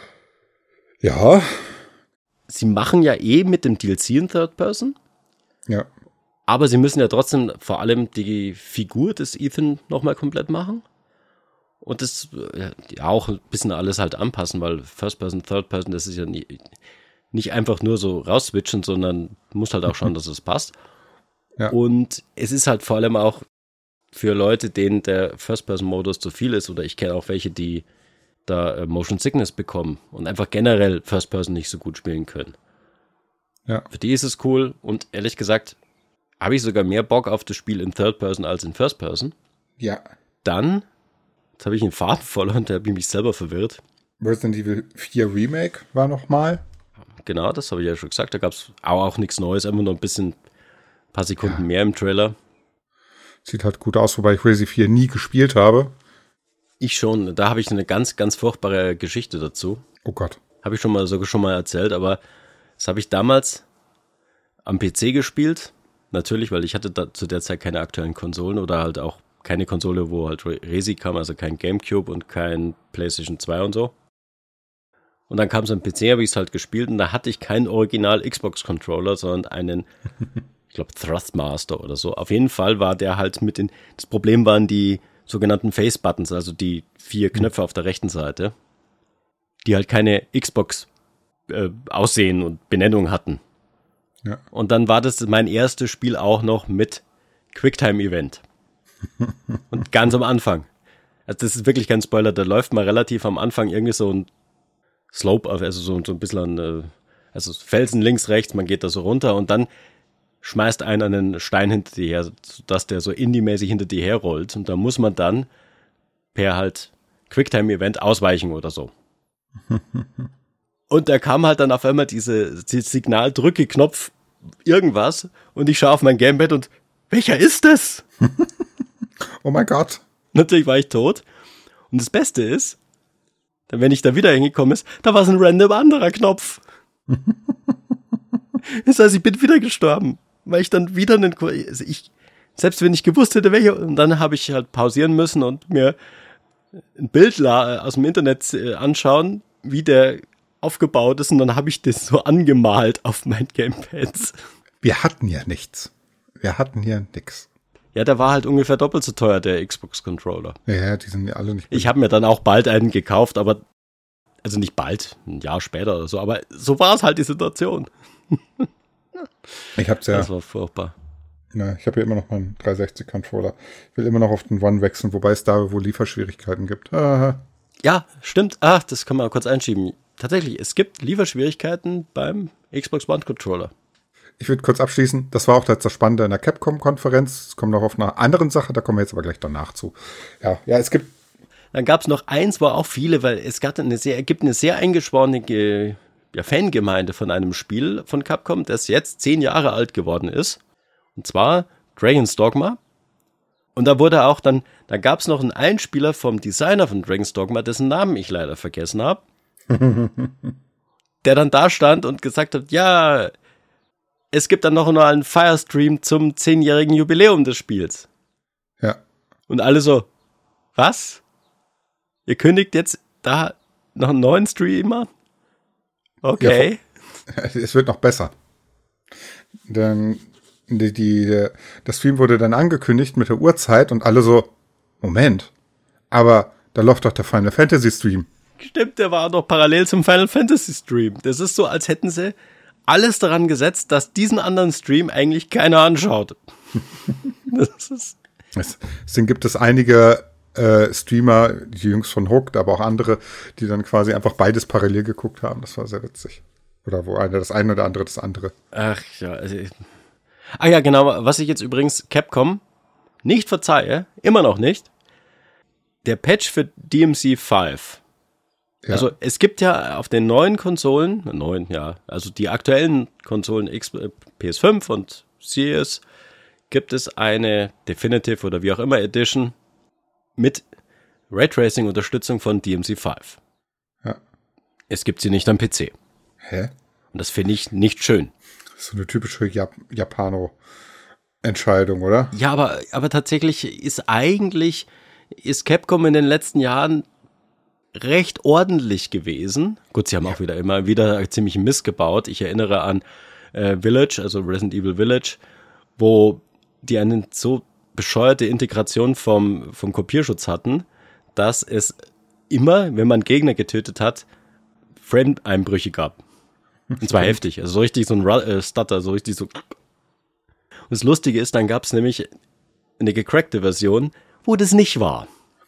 Speaker 1: ja.
Speaker 2: Sie machen ja mit dem DLC in Third-Person.
Speaker 1: Ja.
Speaker 2: Aber sie müssen ja trotzdem vor allem die Figur des Ethan nochmal komplett machen. Und das ja auch ein bisschen alles halt anpassen, weil First Person, Third Person, das ist ja nicht einfach nur so rausswitchen, sondern muss halt auch schauen, dass es passt.
Speaker 1: Ja.
Speaker 2: Und es ist halt vor allem auch für Leute, denen der First Person Modus zu viel ist, oder ich kenne auch welche, die da Motion Sickness bekommen und einfach generell First Person nicht so gut spielen können.
Speaker 1: Ja.
Speaker 2: Für die ist es cool und ehrlich gesagt habe ich sogar mehr Bock auf das Spiel in Third Person als in First Person.
Speaker 1: Ja.
Speaker 2: Dann, jetzt habe ich einen Faden verloren, da habe ich mich selber verwirrt.
Speaker 1: Resident Evil 4 Remake war nochmal.
Speaker 2: Genau, das habe ich ja schon gesagt. Da gab es auch nichts Neues, einfach nur ein paar Sekunden mehr im Trailer.
Speaker 1: Sieht halt gut aus, wobei ich Resi 4 nie gespielt habe.
Speaker 2: Ich schon, da habe ich eine ganz, ganz furchtbare Geschichte dazu.
Speaker 1: Oh Gott.
Speaker 2: Habe ich sogar schon mal erzählt, aber das habe ich damals am PC gespielt. Natürlich, weil ich hatte da zu der Zeit keine aktuellen Konsolen oder halt auch keine Konsole, wo halt Resi kam, also kein Gamecube und kein PlayStation 2 und so. Und dann kam es am PC, habe ich es halt gespielt und da hatte ich keinen Original Xbox-Controller, sondern einen, ich glaube, Thrustmaster oder so. Auf jeden Fall war der halt das Problem waren die sogenannten Face-Buttons, also die 4 Knöpfe auf der rechten Seite, die halt keine Xbox Aussehen und Benennung hatten.
Speaker 1: Ja.
Speaker 2: Und dann war das mein erstes Spiel auch noch mit Quicktime-Event. Und ganz am Anfang. Also das ist wirklich kein Spoiler, da läuft mal relativ am Anfang irgendwie so ein Slope, also so ein bisschen also Felsen links, rechts, man geht da so runter und dann schmeißt einen Stein hinter dir her, sodass der so Indie-mäßig hinter dir herrollt und da muss man dann per halt Quicktime-Event ausweichen oder so. Und da kam halt dann auf einmal dieses Signal-Drücke-Knopf irgendwas und ich schaue auf mein Gamepad und welcher ist das?
Speaker 1: Oh mein Gott.
Speaker 2: Natürlich war ich tot. Und das Beste ist, dann wenn ich da wieder hingekommen ist, da war es ein random anderer Knopf. Das heißt, ich bin wieder gestorben, weil ich dann wieder selbst wenn ich gewusst hätte, welcher, und dann habe ich halt pausieren müssen und mir ein Bild aus dem Internet anschauen, wie der aufgebaut ist und dann habe ich das so angemalt auf mein Gamepad.
Speaker 1: Wir hatten ja nichts. Wir hatten hier nix.
Speaker 2: Ja, der war halt ungefähr doppelt so teuer, der Xbox-Controller.
Speaker 1: Ja, die sind ja alle nicht.
Speaker 2: Ich habe mir dann auch bald einen gekauft, aber, also nicht bald, ein Jahr später oder so, aber so war es halt die Situation.
Speaker 1: Ich hab's ja.
Speaker 2: Das war furchtbar.
Speaker 1: Ja, ich habe hier immer noch meinen 360-Controller. Ich will immer noch auf den One wechseln, wobei es da wohl Lieferschwierigkeiten gibt.
Speaker 2: Ja, stimmt. Ach, das können wir kurz einschieben. Tatsächlich, es gibt Lieferschwierigkeiten beim Xbox One Controller.
Speaker 1: Ich würde kurz abschließen, das war auch das Spannende in der Capcom-Konferenz. Es kommt noch auf einer anderen Sache, da kommen wir jetzt aber gleich danach zu. Ja, es gibt...
Speaker 2: Dann gab es noch eins, wo auch viele, weil es gibt eine sehr eingeschworene Fangemeinde von einem Spiel von Capcom, das jetzt 10 Jahre alt geworden ist. Und zwar Dragon's Dogma. Und da wurde auch da gab es noch einen Einspieler vom Designer von Dragon's Dogma, dessen Namen ich leider vergessen habe, der dann da stand und gesagt hat, ja, es gibt dann noch einen Firestream zum 10-jährigen Jubiläum des Spiels.
Speaker 1: Ja.
Speaker 2: Und alle so, was? Ihr kündigt jetzt da noch einen neuen Stream an? Okay.
Speaker 1: Ja, es wird noch besser. Denn das Stream wurde dann angekündigt mit der Uhrzeit und alle so, Moment, aber da läuft doch der Final Fantasy Stream.
Speaker 2: Stimmt, der war noch parallel zum Final Fantasy Stream. Das ist so, als hätten sie alles daran gesetzt, dass diesen anderen Stream eigentlich keiner anschaut.
Speaker 1: Deswegen gibt es einige Streamer, die Jungs von Hooked, aber auch andere, die dann quasi einfach beides parallel geguckt haben. Das war sehr witzig. Oder wo einer das eine oder andere das andere.
Speaker 2: Ach ja, ja, genau. Was ich jetzt übrigens Capcom nicht verzeihe, immer noch nicht, der Patch für DMC5. Ja. Also es gibt ja auf den neuen Konsolen, also die aktuellen Konsolen PS5 und Series, gibt es eine Definitive oder wie auch immer Edition mit Raytracing-Unterstützung von DMC5.
Speaker 1: Ja.
Speaker 2: Es gibt sie nicht am PC.
Speaker 1: Hä?
Speaker 2: Und das finde ich nicht schön.
Speaker 1: Das ist so eine typische Japano-Entscheidung, oder?
Speaker 2: Ja, aber tatsächlich ist Capcom in den letzten Jahren recht ordentlich gewesen. Gut, sie haben auch immer wieder ziemlich Mist gebaut. Ich erinnere an Village, also Resident Evil Village, wo die eine so bescheuerte Integration vom Kopierschutz hatten, dass es immer, wenn man Gegner getötet hat, Frame-Einbrüche gab. Und zwar heftig. Also so richtig so ein Stutter, so richtig so. Und das Lustige ist, dann gab es nämlich eine gecrackte Version, wo das nicht war.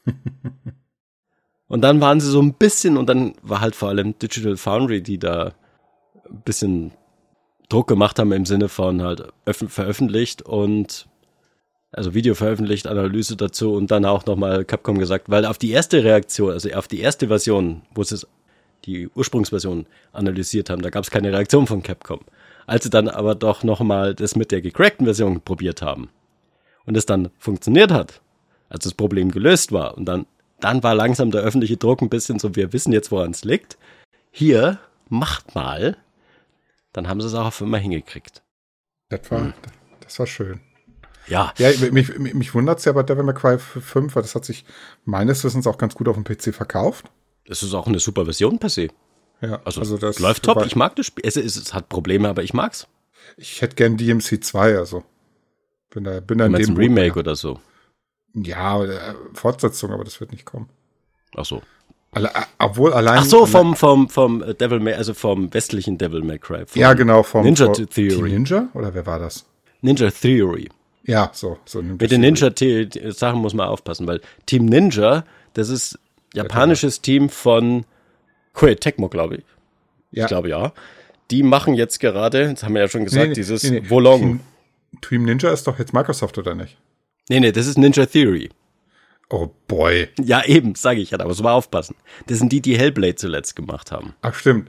Speaker 2: Und dann waren sie so ein bisschen, und dann war halt vor allem Digital Foundry, die da ein bisschen Druck gemacht haben im Sinne von halt veröffentlicht und also Video veröffentlicht, Analyse dazu und dann auch nochmal Capcom gesagt, weil auf die erste Reaktion, also auf die erste Version, wo sie die Ursprungsversion analysiert haben, da gab es keine Reaktion von Capcom. Als sie dann aber doch nochmal das mit der gecrackten Version probiert haben und es dann funktioniert hat, als das Problem gelöst war und dann war langsam der öffentliche Druck ein bisschen so, wir wissen jetzt, woran es liegt. Hier, macht mal. Dann haben sie es auch auf immer hingekriegt.
Speaker 1: Das war schön.
Speaker 2: Ja.
Speaker 1: Ja, mich wundert es ja bei Devil May Cry 5, weil das hat sich meines Wissens auch ganz gut auf dem PC verkauft.
Speaker 2: Es ist auch eine super Version per se.
Speaker 1: Ja,
Speaker 2: also das läuft top. Ich mag das Spiel. Es hat Probleme, aber ich mag's.
Speaker 1: Ich hätte gern DMC 2, also. Bin da in dem
Speaker 2: ein Remake oder so.
Speaker 1: Ja, Fortsetzung, aber das wird nicht kommen.
Speaker 2: Ach so.
Speaker 1: Obwohl allein.
Speaker 2: Ach so, vom Devil May, also vom westlichen Devil May Cry.
Speaker 1: Ja, genau, vom
Speaker 2: Ninja Theory.
Speaker 1: Team Ninja? Oder wer war das?
Speaker 2: Ninja Theory.
Speaker 1: Ja, so
Speaker 2: mit den Ninja-Sachen muss man aufpassen, weil Team Ninja, das ist japanisches Team von Koei Tecmo, glaube ich. Ja. Ich glaube, ja. Die machen jetzt gerade, das haben wir ja schon gesagt, dieses Wolong.
Speaker 1: Team Ninja ist doch jetzt Microsoft, oder nicht?
Speaker 2: Nee, das ist Ninja Theory.
Speaker 1: Oh boy.
Speaker 2: Ja, eben, sage ich ja, aber so mal aufpassen. Das sind die Hellblade zuletzt gemacht haben.
Speaker 1: Ach, stimmt.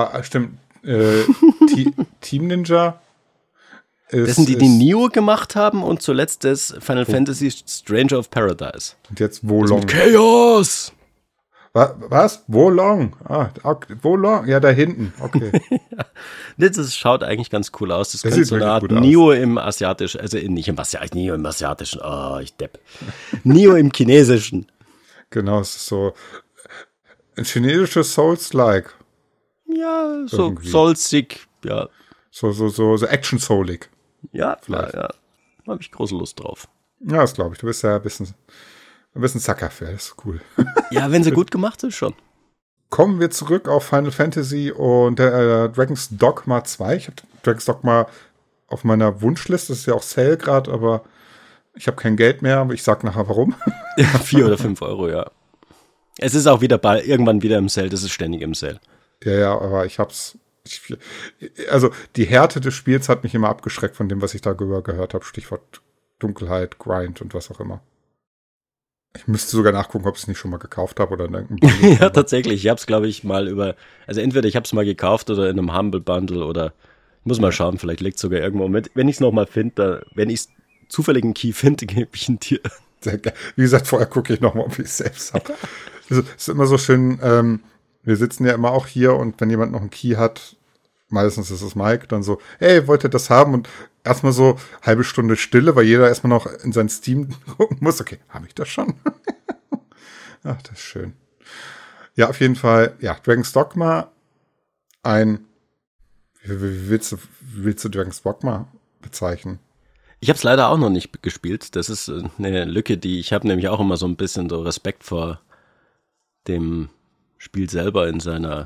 Speaker 1: Team Ninja
Speaker 2: das sind die Nioh gemacht haben und zuletzt das Final Fantasy Stranger of Paradise.
Speaker 1: Und jetzt Wolong.
Speaker 2: Chaos!
Speaker 1: Was? Wolong? Wolong? Ja, da hinten. Okay.
Speaker 2: Das schaut eigentlich ganz cool aus. Das könnte so eine Art Nioh im Asiatischen, also nicht im Asiatischen, Nioh im Asiatischen. Oh, ich depp. Nioh im Chinesischen.
Speaker 1: Genau, es ist so ein chinesisches Souls-like.
Speaker 2: Ja, so irgendwie. Soulsig, ja.
Speaker 1: So Action-soulig.
Speaker 2: Ja, vielleicht. Ja. Da habe ich große Lust drauf.
Speaker 1: Ja, das glaube ich. Du bist ja ein bisschen Sucker für, das ist cool.
Speaker 2: Ja, wenn sie gut gemacht ist, schon.
Speaker 1: Kommen wir zurück auf Final Fantasy und Dragon's Dogma 2. Ich habe Dragon's Dogma auf meiner Wunschliste. Das ist ja auch Sale gerade, aber ich habe kein Geld mehr. Aber ich sag nachher warum.
Speaker 2: 4 oder 5 Euro, ja. Es ist auch wieder irgendwann wieder im Sale. Das ist ständig im Sale.
Speaker 1: Ja, aber also die Härte des Spiels hat mich immer abgeschreckt von dem, was ich da gehört habe. Stichwort Dunkelheit, Grind und was auch immer. Ich müsste sogar nachgucken, ob ich es nicht schon mal gekauft habe oder in irgendeinem
Speaker 2: Ja, tatsächlich. Ich habe es, glaube ich, mal also entweder ich habe es mal gekauft oder in einem Humble Bundle oder ich muss mal schauen, vielleicht liegt es sogar irgendwo mit. Wenn ich es nochmal finde, wenn ich zufällig einen Key finde, gebe ich ihn dir.
Speaker 1: Wie gesagt, vorher gucke ich nochmal, ob ich es selbst habe. Es ist immer so schön, wir sitzen ja immer auch hier und wenn jemand noch einen Key hat, meistens ist es Mike, dann so, hey, wollt ihr das haben? Und erstmal so halbe Stunde Stille, weil jeder erstmal noch in sein Steam gucken muss. Okay, habe ich das schon? Ach, das ist schön. Ja, auf jeden Fall, ja, Dragon's Dogma, wie willst du Dragon's Dogma bezeichnen?
Speaker 2: Ich habe es leider auch noch nicht gespielt. Das ist eine Lücke, die ich habe nämlich auch immer so ein bisschen so Respekt vor dem Spiel selber in seiner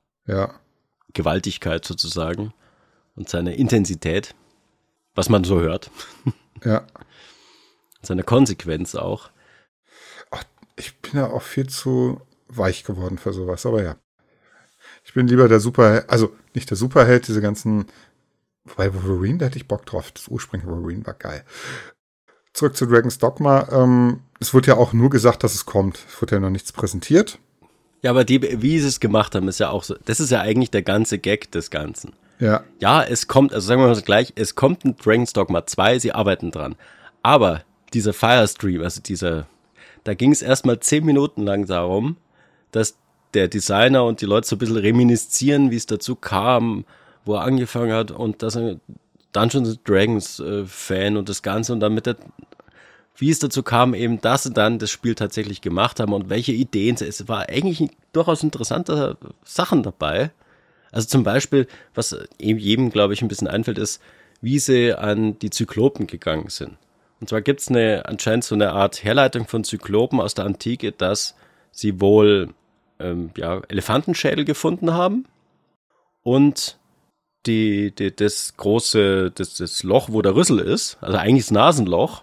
Speaker 2: Gewaltigkeit sozusagen und seiner Intensität, was man so hört.
Speaker 1: Ja.
Speaker 2: Seine Konsequenz auch.
Speaker 1: Ach, ich bin ja auch viel zu weich geworden für sowas, aber ja. Ich bin lieber der Superheld, also nicht der Superheld, diese ganzen, wobei Wolverine, da hätte ich Bock drauf. Das ursprüngliche Wolverine war geil. Zurück zu Dragon's Dogma. Es wurde ja auch nur gesagt, dass es kommt. Es wurde ja noch nichts präsentiert.
Speaker 2: Ja, aber wie sie es gemacht haben, ist ja auch so, das ist ja eigentlich der ganze Gag des Ganzen.
Speaker 1: Ja.
Speaker 2: Ja, es kommt, also sagen wir mal gleich, es kommt ein Dragon's Dogma 2, sie arbeiten dran. Aber dieser Firestream, also da ging es erstmal 10 Minuten lang darum, dass der Designer und die Leute so ein bisschen reminiszieren, wie es dazu kam, wo er angefangen hat und dass er Dungeons & Dragons Fan und das Ganze und dann wie es dazu kam, eben, dass sie dann das Spiel tatsächlich gemacht haben und welche Ideen. Es war eigentlich durchaus interessante Sachen dabei. Also zum Beispiel, was jedem, glaube ich, ein bisschen einfällt, ist, wie sie an die Zyklopen gegangen sind. Und zwar gibt es anscheinend so eine Art Herleitung von Zyklopen aus der Antike, dass sie wohl Elefantenschädel gefunden haben und das Loch, wo der Rüssel ist, also eigentlich das Nasenloch,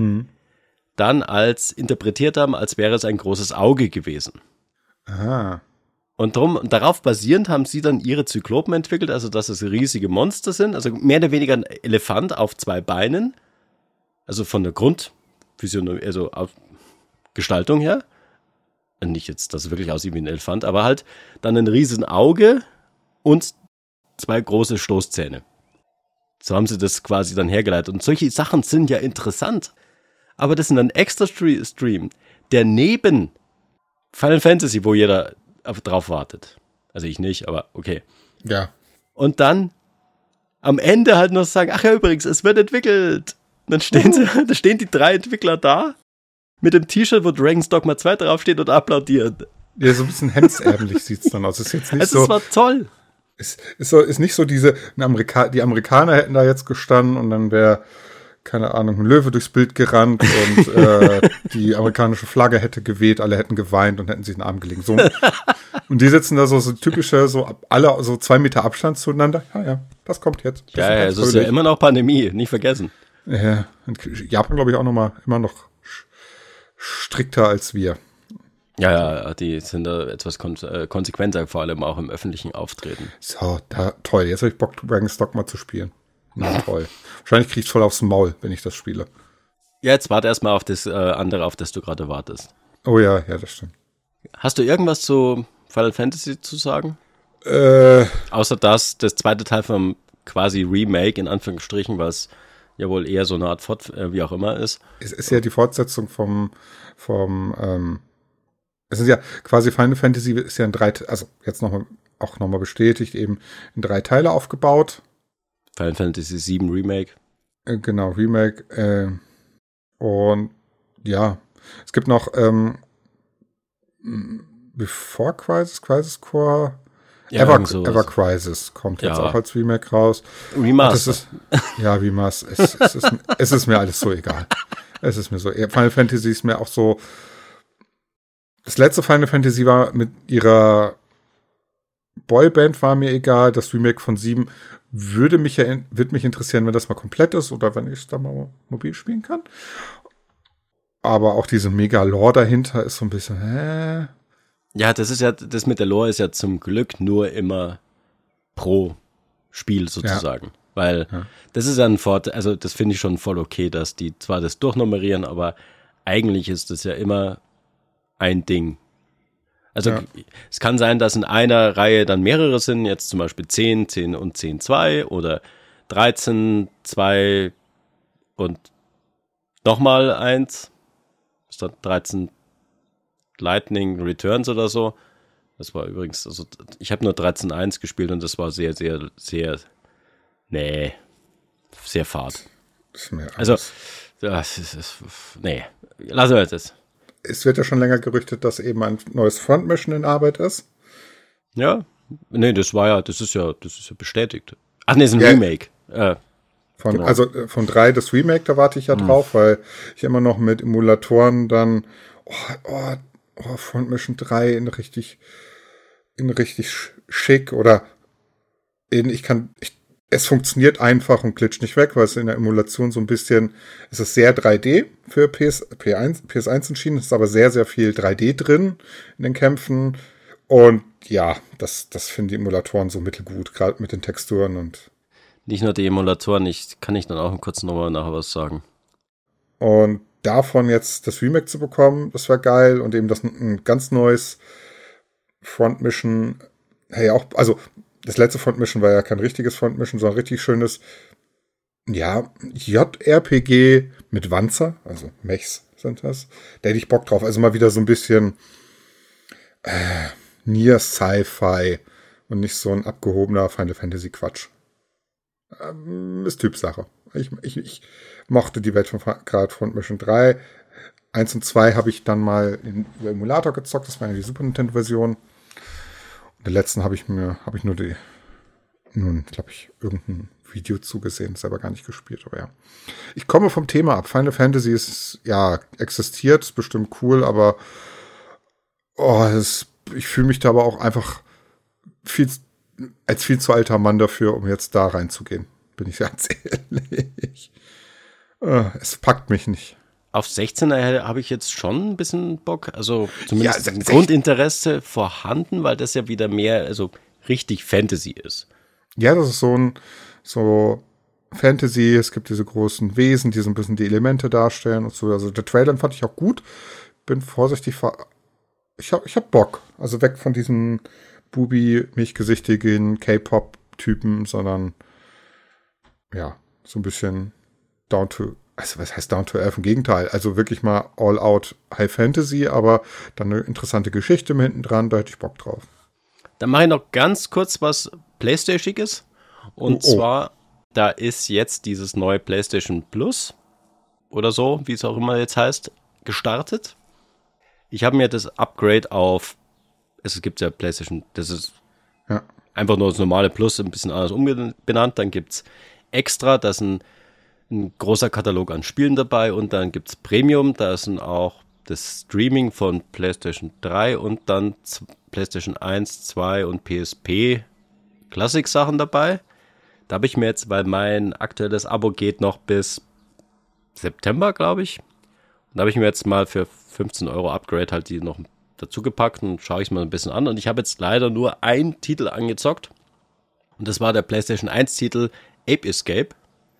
Speaker 2: dann interpretiert haben, als wäre es ein großes Auge gewesen.
Speaker 1: Aha.
Speaker 2: Und darauf basierend haben sie dann ihre Zyklopen entwickelt, also dass es riesige Monster sind, also mehr oder weniger ein Elefant auf 2 Beinen, also von der Grundphysiognomie, also auf Gestaltung her. Nicht jetzt, dass es wirklich aussieht wie ein Elefant, aber halt dann ein riesen Auge und 2 große Stoßzähne. So haben sie das quasi dann hergeleitet. Und solche Sachen sind ja interessant. Aber das sind ein extra Stream, der neben Final Fantasy, wo jeder drauf wartet. Also ich nicht, aber okay.
Speaker 1: Ja.
Speaker 2: Und dann am Ende halt noch sagen, ach ja, übrigens, es wird entwickelt. Und dann da stehen die 3 Entwickler da mit dem T-Shirt, wo Dragon's Dogma 2 draufsteht und applaudieren.
Speaker 1: Ja, so ein bisschen hemdsärmlich sieht's dann aus. Ist jetzt nicht
Speaker 2: also,
Speaker 1: so.
Speaker 2: Es war toll.
Speaker 1: Ist nicht so die Amerikaner hätten da jetzt gestanden und dann wäre, keine Ahnung, ein Löwe durchs Bild gerannt und die amerikanische Flagge hätte geweht, alle hätten geweint und hätten sich in den Arm gelegen. So. Und die sitzen da so typische, so alle so 2 Meter Abstand zueinander. Ja, das kommt jetzt. Das
Speaker 2: es ist ja immer noch Pandemie, nicht vergessen.
Speaker 1: Ja, Japan, glaube ich, auch immer noch strikter als wir.
Speaker 2: Ja, die sind da etwas konsequenter, vor allem auch im öffentlichen Auftreten.
Speaker 1: So, toll. Jetzt habe ich Bock, Dragon's Dogma zu spielen. Na, toll. Wahrscheinlich kriege ich voll aufs Maul, wenn ich das spiele.
Speaker 2: Ja, jetzt warte erstmal auf das andere, auf das du gerade wartest.
Speaker 1: Oh ja, das stimmt.
Speaker 2: Hast du irgendwas zu Final Fantasy zu sagen? Außer dass das zweite Teil vom quasi Remake, in Anführungsstrichen, was ja wohl eher so eine Art wie auch immer ist.
Speaker 1: Es ist ja die Fortsetzung es ist ja quasi Final Fantasy ist ja in 3, also jetzt nochmal bestätigt, eben in 3 Teile aufgebaut.
Speaker 2: Final Fantasy 7 Remake.
Speaker 1: Genau, Remake. Und ja, es gibt noch Before Crisis Core,
Speaker 2: ja,
Speaker 1: Ever Crisis kommt jetzt auch als Remake raus.
Speaker 2: Remaster.
Speaker 1: Remaster. Es ist mir alles so egal. Es ist mir so. Final Fantasy ist mir auch so. Das letzte Final Fantasy war mit ihrer Boyband war mir egal. Das Remake von 7 würde mich interessieren, wenn das mal komplett ist oder wenn ich es da mal mobil spielen kann. Aber auch diese Mega-Lore dahinter ist so ein bisschen,
Speaker 2: Ja, das mit der Lore ist ja zum Glück nur immer pro Spiel sozusagen. Ja. Weil das ist ja ein Vorteil, also das finde ich schon voll okay, dass die zwar das durchnummerieren, aber eigentlich ist das ja immer ein Ding. Also es kann sein, dass in einer Reihe dann mehrere sind, jetzt zum Beispiel 10, 10 und 10, 2 oder 13, 2 und nochmal 1. Ist dann 13 Lightning Returns oder so. Das war übrigens, also ich habe nur 13.1 gespielt und das war sehr, sehr, sehr, sehr fad. Also, das ist, lassen wir das.
Speaker 1: Es wird ja schon länger gerüchtet, dass eben ein neues Front-Mission in Arbeit ist.
Speaker 2: Ja, das ist ja bestätigt. Ach nee, ist ein Remake.
Speaker 1: Genau. Also von 3 das Remake, da warte ich ja drauf, weil ich immer noch mit Emulatoren dann Front-Mission 3 in richtig schick oder es funktioniert einfach und glitscht nicht weg, weil es in der Emulation so ein bisschen, es ist sehr 3D für PS1 entschieden, es ist aber sehr, sehr viel 3D drin in den Kämpfen und ja, das finden die Emulatoren so mittelgut, gerade mit den Texturen und
Speaker 2: nicht nur die Emulatoren, kann ich dann auch kurz nochmal nachher was sagen.
Speaker 1: Und davon jetzt das Remake zu bekommen, das war geil und eben das ein ganz neues Front Mission, das letzte Front Mission war ja kein richtiges Front Mission, sondern richtig schönes, JRPG mit Wanzer, also Mechs sind das. Da hätte ich Bock drauf. Also mal wieder so ein bisschen Nier Sci-Fi und nicht so ein abgehobener Final Fantasy Quatsch. Ist Typsache. Ich mochte die Welt von gerade Front Mission 3. 1 und 2 habe ich dann mal über Emulator gezockt, das war ja die Super Nintendo Version. Der letzten habe ich nur irgendein Video zugesehen, selber gar nicht gespielt, aber ja. Ich komme vom Thema ab. Final Fantasy existiert, ist bestimmt cool, aber ich fühle mich da aber auch einfach als viel zu alter Mann dafür, um jetzt da reinzugehen. Bin ich ganz ehrlich. Es packt mich nicht.
Speaker 2: Auf 16er habe ich jetzt schon ein bisschen Bock, also zumindest ein Grundinteresse vorhanden, weil das ja wieder mehr, also richtig Fantasy ist.
Speaker 1: Ja, das ist so Fantasy, es gibt diese großen Wesen, die so ein bisschen die Elemente darstellen und so. Also der Trailer fand ich auch gut. Bin vorsichtig, ich hab Bock. Also weg von diesem Bubi-milchgesichtigen K-Pop-Typen, sondern so ein bisschen was heißt down to earth? Im Gegenteil. Also wirklich mal all out High Fantasy, aber dann eine interessante Geschichte mit hinten dran, da hätte ich Bock drauf.
Speaker 2: Dann mache ich noch ganz kurz was PlayStation-iges. Und zwar, da ist jetzt dieses neue PlayStation Plus oder so, wie es auch immer jetzt heißt, gestartet. Ich habe mir das Upgrade es gibt ja PlayStation, das ist einfach nur das normale Plus, ein bisschen anders umbenannt. Dann gibt es extra, das ist ein großer Katalog an Spielen dabei und dann gibt es Premium, da sind auch das Streaming von PlayStation 3 und dann PlayStation 1, 2 und PSP Classic-Sachen dabei. Da habe ich mir jetzt, weil mein aktuelles Abo geht noch bis September, glaube ich. Und da habe ich mir jetzt mal für 15 € Upgrade halt die noch dazu gepackt und schaue ich mal ein bisschen an. Und ich habe jetzt leider nur einen Titel angezockt. Und das war der PlayStation 1-Titel Ape Escape.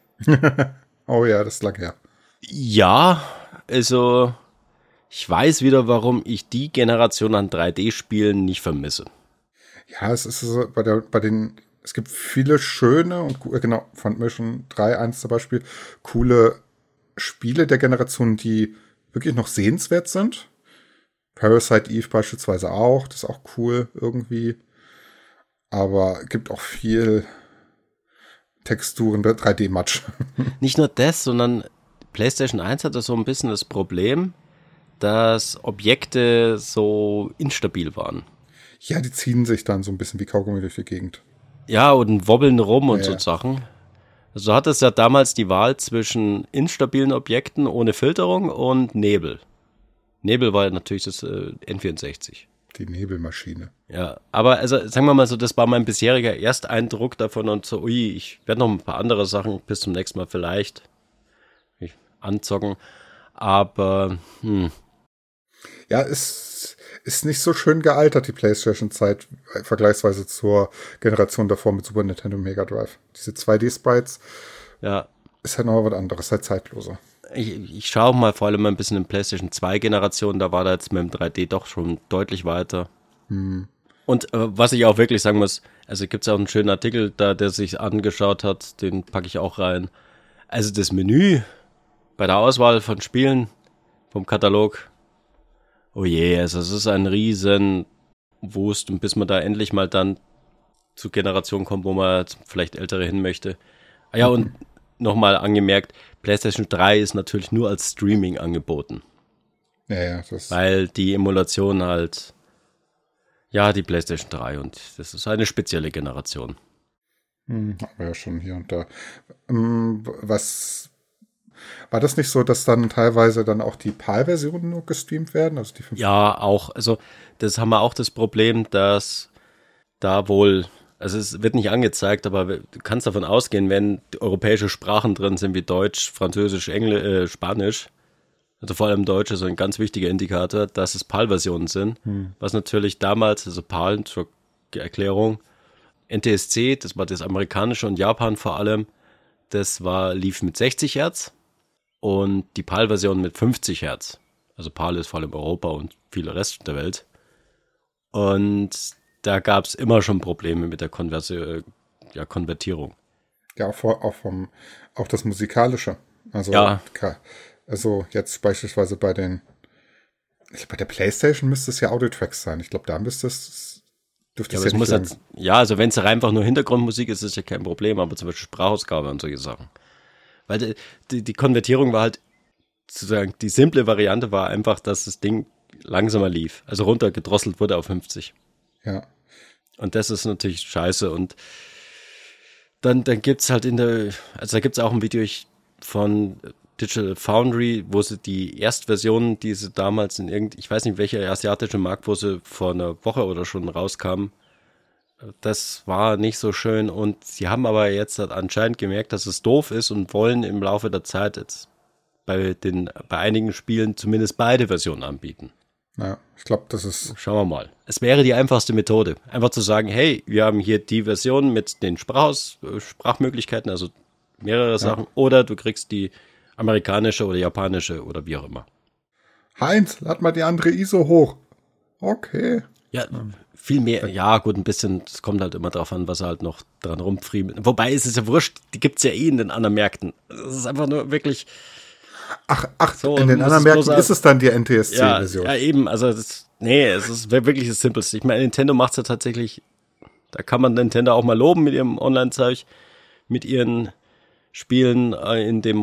Speaker 1: Oh ja, das ist lang her.
Speaker 2: Ja, also ich weiß wieder, warum ich die Generation an 3D-Spielen nicht vermisse.
Speaker 1: Ja, es ist so, es gibt viele schöne und Front Mission 3.1 zum Beispiel, coole Spiele der Generation, die wirklich noch sehenswert sind. Parasite Eve beispielsweise auch, das ist auch cool irgendwie. Aber es gibt auch viel Texturen, 3D-Matsch.
Speaker 2: Nicht nur das, sondern PlayStation 1 hatte so ein bisschen das Problem, dass Objekte so instabil waren.
Speaker 1: Ja, die ziehen sich dann so ein bisschen wie Kaugummi durch die Gegend.
Speaker 2: Ja, und wobbeln rum und so Sachen. Also du hattest ja damals die Wahl zwischen instabilen Objekten ohne Filterung und Nebel. Nebel war natürlich das N64.
Speaker 1: Die Nebelmaschine.
Speaker 2: Ja, aber also sagen wir mal so, das war mein bisheriger Ersteindruck davon und so, ui, ich werde noch ein paar andere Sachen bis zum nächsten Mal vielleicht anzocken, aber
Speaker 1: Ja, es ist nicht so schön gealtert, die PlayStation-Zeit, vergleichsweise zur Generation davor mit Super Nintendo und Mega Drive. Diese 2D-Sprites
Speaker 2: ja.
Speaker 1: Ist halt noch was anderes, halt zeitloser.
Speaker 2: Ich schaue mal vor allem ein bisschen in PlayStation 2 Generation, da war da jetzt mit dem 3D doch schon deutlich weiter. Und was ich auch wirklich sagen muss, also gibt es auch einen schönen Artikel da, der sich angeschaut hat, den packe ich auch rein. Also das Menü bei der Auswahl von Spielen vom Katalog, oh je, also es ist ein riesen Wust und bis man da endlich mal dann zur Generation kommt, wo man vielleicht Ältere hin möchte. Ah ja, und nochmal angemerkt, PlayStation 3 ist natürlich nur als Streaming angeboten.
Speaker 1: Ja,
Speaker 2: weil die Emulation halt, ja, die PlayStation 3 und das ist eine spezielle Generation.
Speaker 1: Haben wir ja schon hier und da. Was war das nicht so, dass dann teilweise dann auch die PAL-Versionen nur gestreamt werden? Also die
Speaker 2: ja, auch. Also das haben wir auch das Problem, dass da wohl, also es wird nicht angezeigt, aber du kannst davon ausgehen, wenn europäische Sprachen drin sind wie Deutsch, Französisch, Englisch, Spanisch, also vor allem Deutsch ist ein ganz wichtiger Indikator, dass es PAL-Versionen sind, was natürlich damals, also PAL zur Erklärung, NTSC, das war das amerikanische und Japan vor allem, lief mit 60 Hertz und die PAL-Version mit 50 Hertz. Also PAL ist vor allem Europa und viele Rest der Welt. Und da gab es immer schon Probleme mit der Konvertierung.
Speaker 1: Ja, auch das Musikalische. Also,
Speaker 2: ja.
Speaker 1: Also jetzt beispielsweise bei der PlayStation müsste es ja Audio-Tracks sein. Ich glaube, da dürfte es
Speaker 2: ja nicht sein. Ja, also wenn es einfach nur Hintergrundmusik ist, ist ja kein Problem, aber zum Beispiel Sprachausgabe und solche Sachen. Weil die Konvertierung war halt, sozusagen, die simple Variante war einfach, dass das Ding langsamer lief. Also runtergedrosselt wurde auf 50.
Speaker 1: Ja.
Speaker 2: Und das ist natürlich scheiße. Und dann gibt es halt also da gibt es auch ein Video von Digital Foundry, wo sie die Erstversion, die sie damals ich weiß nicht, welcher asiatische Markt, wo sie vor einer Woche oder schon rauskamen, das war nicht so schön und sie haben aber jetzt halt anscheinend gemerkt, dass es doof ist und wollen im Laufe der Zeit jetzt bei einigen Spielen zumindest beide Versionen anbieten.
Speaker 1: Ja, ich glaube, das ist...
Speaker 2: Schauen wir mal. Es wäre die einfachste Methode, einfach zu sagen, hey, wir haben hier die Version mit den Sprachmöglichkeiten, also mehrere Sachen, oder du kriegst die amerikanische oder japanische oder wie auch immer.
Speaker 1: Heinz, lad mal die andere ISO hoch. Okay.
Speaker 2: Ja, viel mehr. Ja, gut, ein bisschen, es kommt halt immer drauf an, was er halt noch dran rumfriemeln. Wobei, es ist ja wurscht, die gibt's ja in den anderen Märkten. Es ist einfach nur wirklich...
Speaker 1: Ach, so, in den anderen Märkten ist es dann die NTSC-Version.
Speaker 2: Ja, eben, also es ist wirklich das Simpelste. Ich meine, Nintendo macht's ja tatsächlich, da kann man Nintendo auch mal loben mit ihrem Online-Zeug, mit ihren Spielen in dem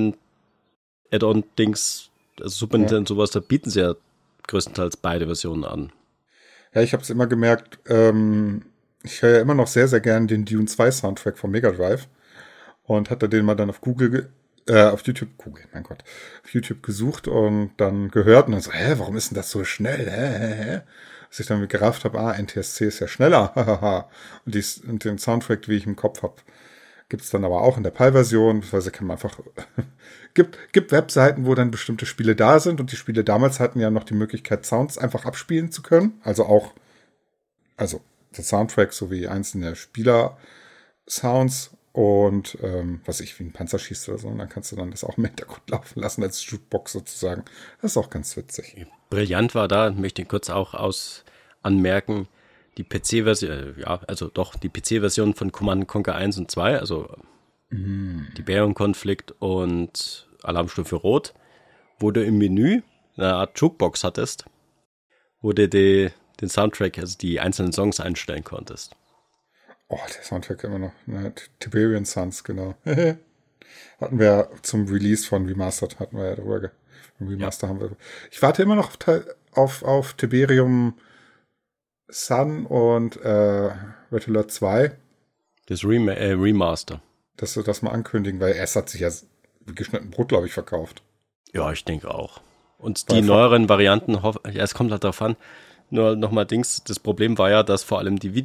Speaker 2: Online-Add-on-Dings, also Super Nintendo und sowas, da bieten sie ja größtenteils beide Versionen an.
Speaker 1: Ja, ich habe es immer gemerkt, ich höre ja immer noch sehr, sehr gern den Dune 2 Soundtrack von Mega Drive und hatte den mal dann auf YouTube gesucht und dann gehört und dann so, warum ist denn das so schnell? Dass ich dann gerafft habe, NTSC ist ja schneller, und den Soundtrack, wie ich im Kopf habe, gibt es dann aber auch in der PAL-Version, beziehungsweise kann man einfach, gibt Webseiten, wo dann bestimmte Spiele da sind und die Spiele damals hatten ja noch die Möglichkeit, Sounds einfach abspielen zu können, also der Soundtrack sowie einzelne Spieler-Sounds und wie ein Panzer schießt oder so, und dann kannst du dann das auch im Hintergrund laufen lassen als Jukebox sozusagen. Das ist auch ganz witzig.
Speaker 2: Brillant war da, möchte ich kurz auch anmerken, die PC-Version, die PC-Version von Command & Conquer 1 und 2, also die Bärenkonflikt und Alarmstufe Rot, wo du im Menü eine Art Jukebox hattest, wo du den Soundtrack, also die einzelnen Songs einstellen konntest.
Speaker 1: Oh, der Soundtrack immer noch. Ne? Tiberian Suns, genau. Hatten wir zum Release von Remastered, hatten wir ja darüber. Remaster haben wir. Ich warte immer noch auf Tiberium Sun und Red Alert 2.
Speaker 2: Das Remaster.
Speaker 1: Dass sie das mal ankündigen, weil es hat sich ja wie geschnitten Brot, glaube ich, verkauft.
Speaker 2: Ja, ich denke auch. Und die neueren Varianten, es kommt halt darauf an, Nur nochmal das Problem war ja, dass vor allem die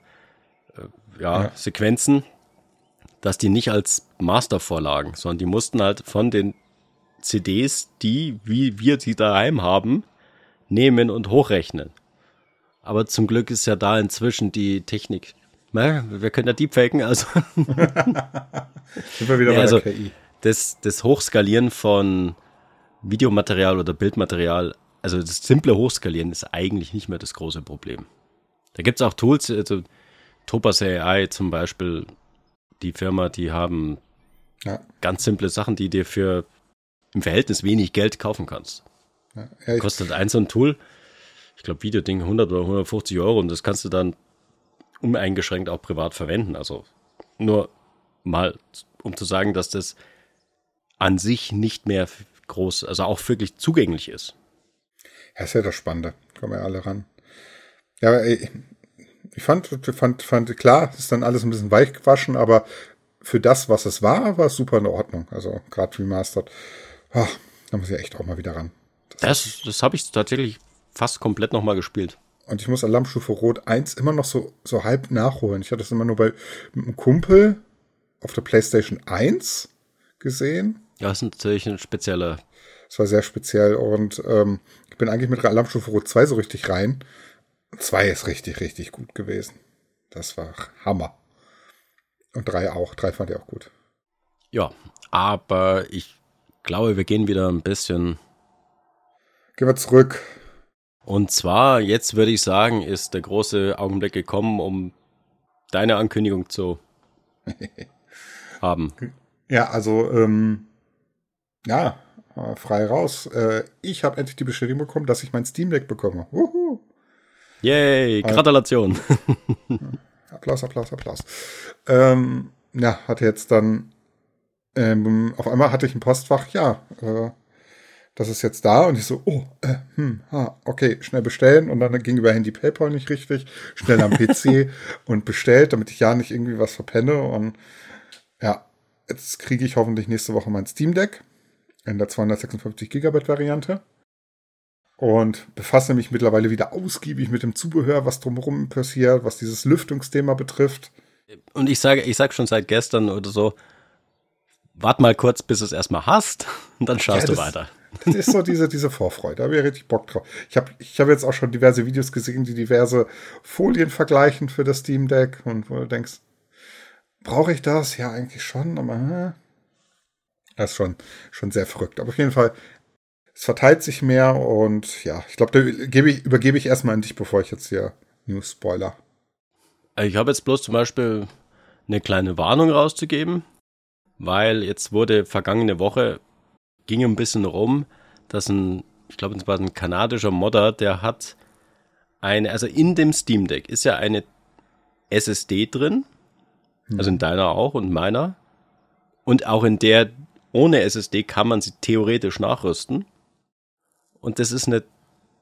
Speaker 2: Sequenzen, dass die nicht als Master vorlagen, sondern die mussten halt von den CDs, die, wie wir die daheim haben, nehmen und hochrechnen. Aber zum Glück ist ja da inzwischen die Technik. Wir können ja deepfaken, also.
Speaker 1: Sind wir wieder bei der KI.
Speaker 2: Das Hochskalieren von Videomaterial oder Bildmaterial, also das simple Hochskalieren ist eigentlich nicht mehr das große Problem. Da gibt es auch Tools, also Topaz AI zum Beispiel, die Firma, die haben ganz simple Sachen, die dir für im Verhältnis wenig Geld kaufen kannst. Ja, kostet so ein Tool, ich glaube Videoding 100 oder 150 Euro und das kannst du dann uneingeschränkt auch privat verwenden. Also nur mal, um zu sagen, dass das an sich nicht mehr groß, also auch wirklich zugänglich ist.
Speaker 1: Ja, ist ja das Spannende. Kommen ja alle ran. Ja, ich fand klar, ist dann alles ein bisschen weich gewaschen, aber für das, was es war es super in Ordnung. Also gerade remastered. Da muss ich echt auch mal wieder ran.
Speaker 2: Das habe ich tatsächlich fast komplett nochmal gespielt.
Speaker 1: Und ich muss Alarmstufe Rot 1 immer noch so halb nachholen. Ich hatte es immer nur mit einem Kumpel auf der PlayStation 1 gesehen.
Speaker 2: Ja, das ist natürlich ein spezieller.
Speaker 1: Das war sehr speziell und ich bin eigentlich mit Alarmstufe Rot 2 so richtig rein. 2 ist richtig, richtig gut gewesen. Das war Hammer. Und 3 auch. 3 fand ich auch gut.
Speaker 2: Ja, aber ich glaube, wir gehen wieder ein bisschen.
Speaker 1: Gehen wir zurück.
Speaker 2: Und zwar, jetzt würde ich sagen, ist der große Augenblick gekommen, um deine Ankündigung zu haben.
Speaker 1: Ja, also, frei raus. Ich habe endlich die Bestätigung bekommen, dass ich mein Steam Deck bekomme. Wuhu.
Speaker 2: Yay, Gratulation.
Speaker 1: Applaus. Hatte jetzt dann auf einmal hatte ich ein Postfach, das ist jetzt da und ich so, okay, schnell bestellen und dann ging über Handy PayPal nicht richtig, schnell am PC und bestellt, damit ich ja nicht irgendwie was verpenne und jetzt kriege ich hoffentlich nächste Woche mein Steam Deck in der 256 Gigabyte Variante und befasse mich mittlerweile wieder ausgiebig mit dem Zubehör, was drumherum passiert, was dieses Lüftungsthema betrifft.
Speaker 2: Und ich sag schon seit gestern oder so, wart mal kurz, bis du es erstmal hast und dann schaust du weiter.
Speaker 1: Das ist so diese Vorfreude, da habe ich richtig Bock drauf. Ich hab jetzt auch schon diverse Videos gesehen, die diverse Folien vergleichen für das Steam Deck und wo du denkst, brauche ich das? Ja, eigentlich schon, aber das ist schon sehr verrückt. Aber auf jeden Fall, es verteilt sich mehr und ich glaube, da übergebe ich erstmal an dich, bevor ich jetzt hier News spoiler.
Speaker 2: Ich habe jetzt bloß zum Beispiel eine kleine Warnung rauszugeben, weil jetzt wurde vergangene Woche, ging ein bisschen rum, dass ich glaube, es war ein kanadischer Modder, der hat also in dem Steam Deck ist ja eine SSD drin, also in deiner auch und meiner. Und auch in der ohne SSD kann man sie theoretisch nachrüsten. Und das ist eine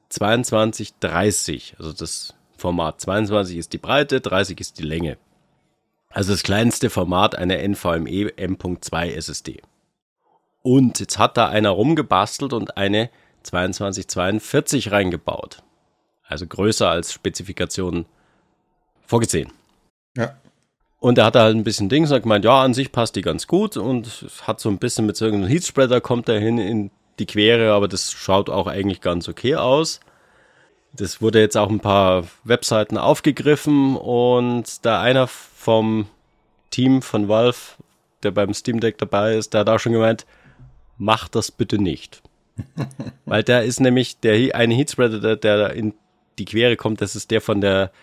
Speaker 2: 2230, also das Format 22 ist die Breite, 30 ist die Länge. Also das kleinste Format einer NVMe M.2 SSD. Und jetzt hat da einer rumgebastelt und eine 2242 reingebaut. Also größer als Spezifikation vorgesehen.
Speaker 1: Ja.
Speaker 2: Und er hat da halt ein bisschen Dings und gemeint, ja, an sich passt die ganz gut und hat so ein bisschen mit so irgendeinem Heatspreader kommt da hin in die Quere, aber das schaut auch eigentlich ganz okay aus. Das wurde jetzt auch ein paar Webseiten aufgegriffen und da einer vom Team von Valve, der beim Steam Deck dabei ist, der hat auch schon gemeint, mach das bitte nicht. Weil da ist nämlich eine Heatspreader, der da in die Quere kommt, das ist der von der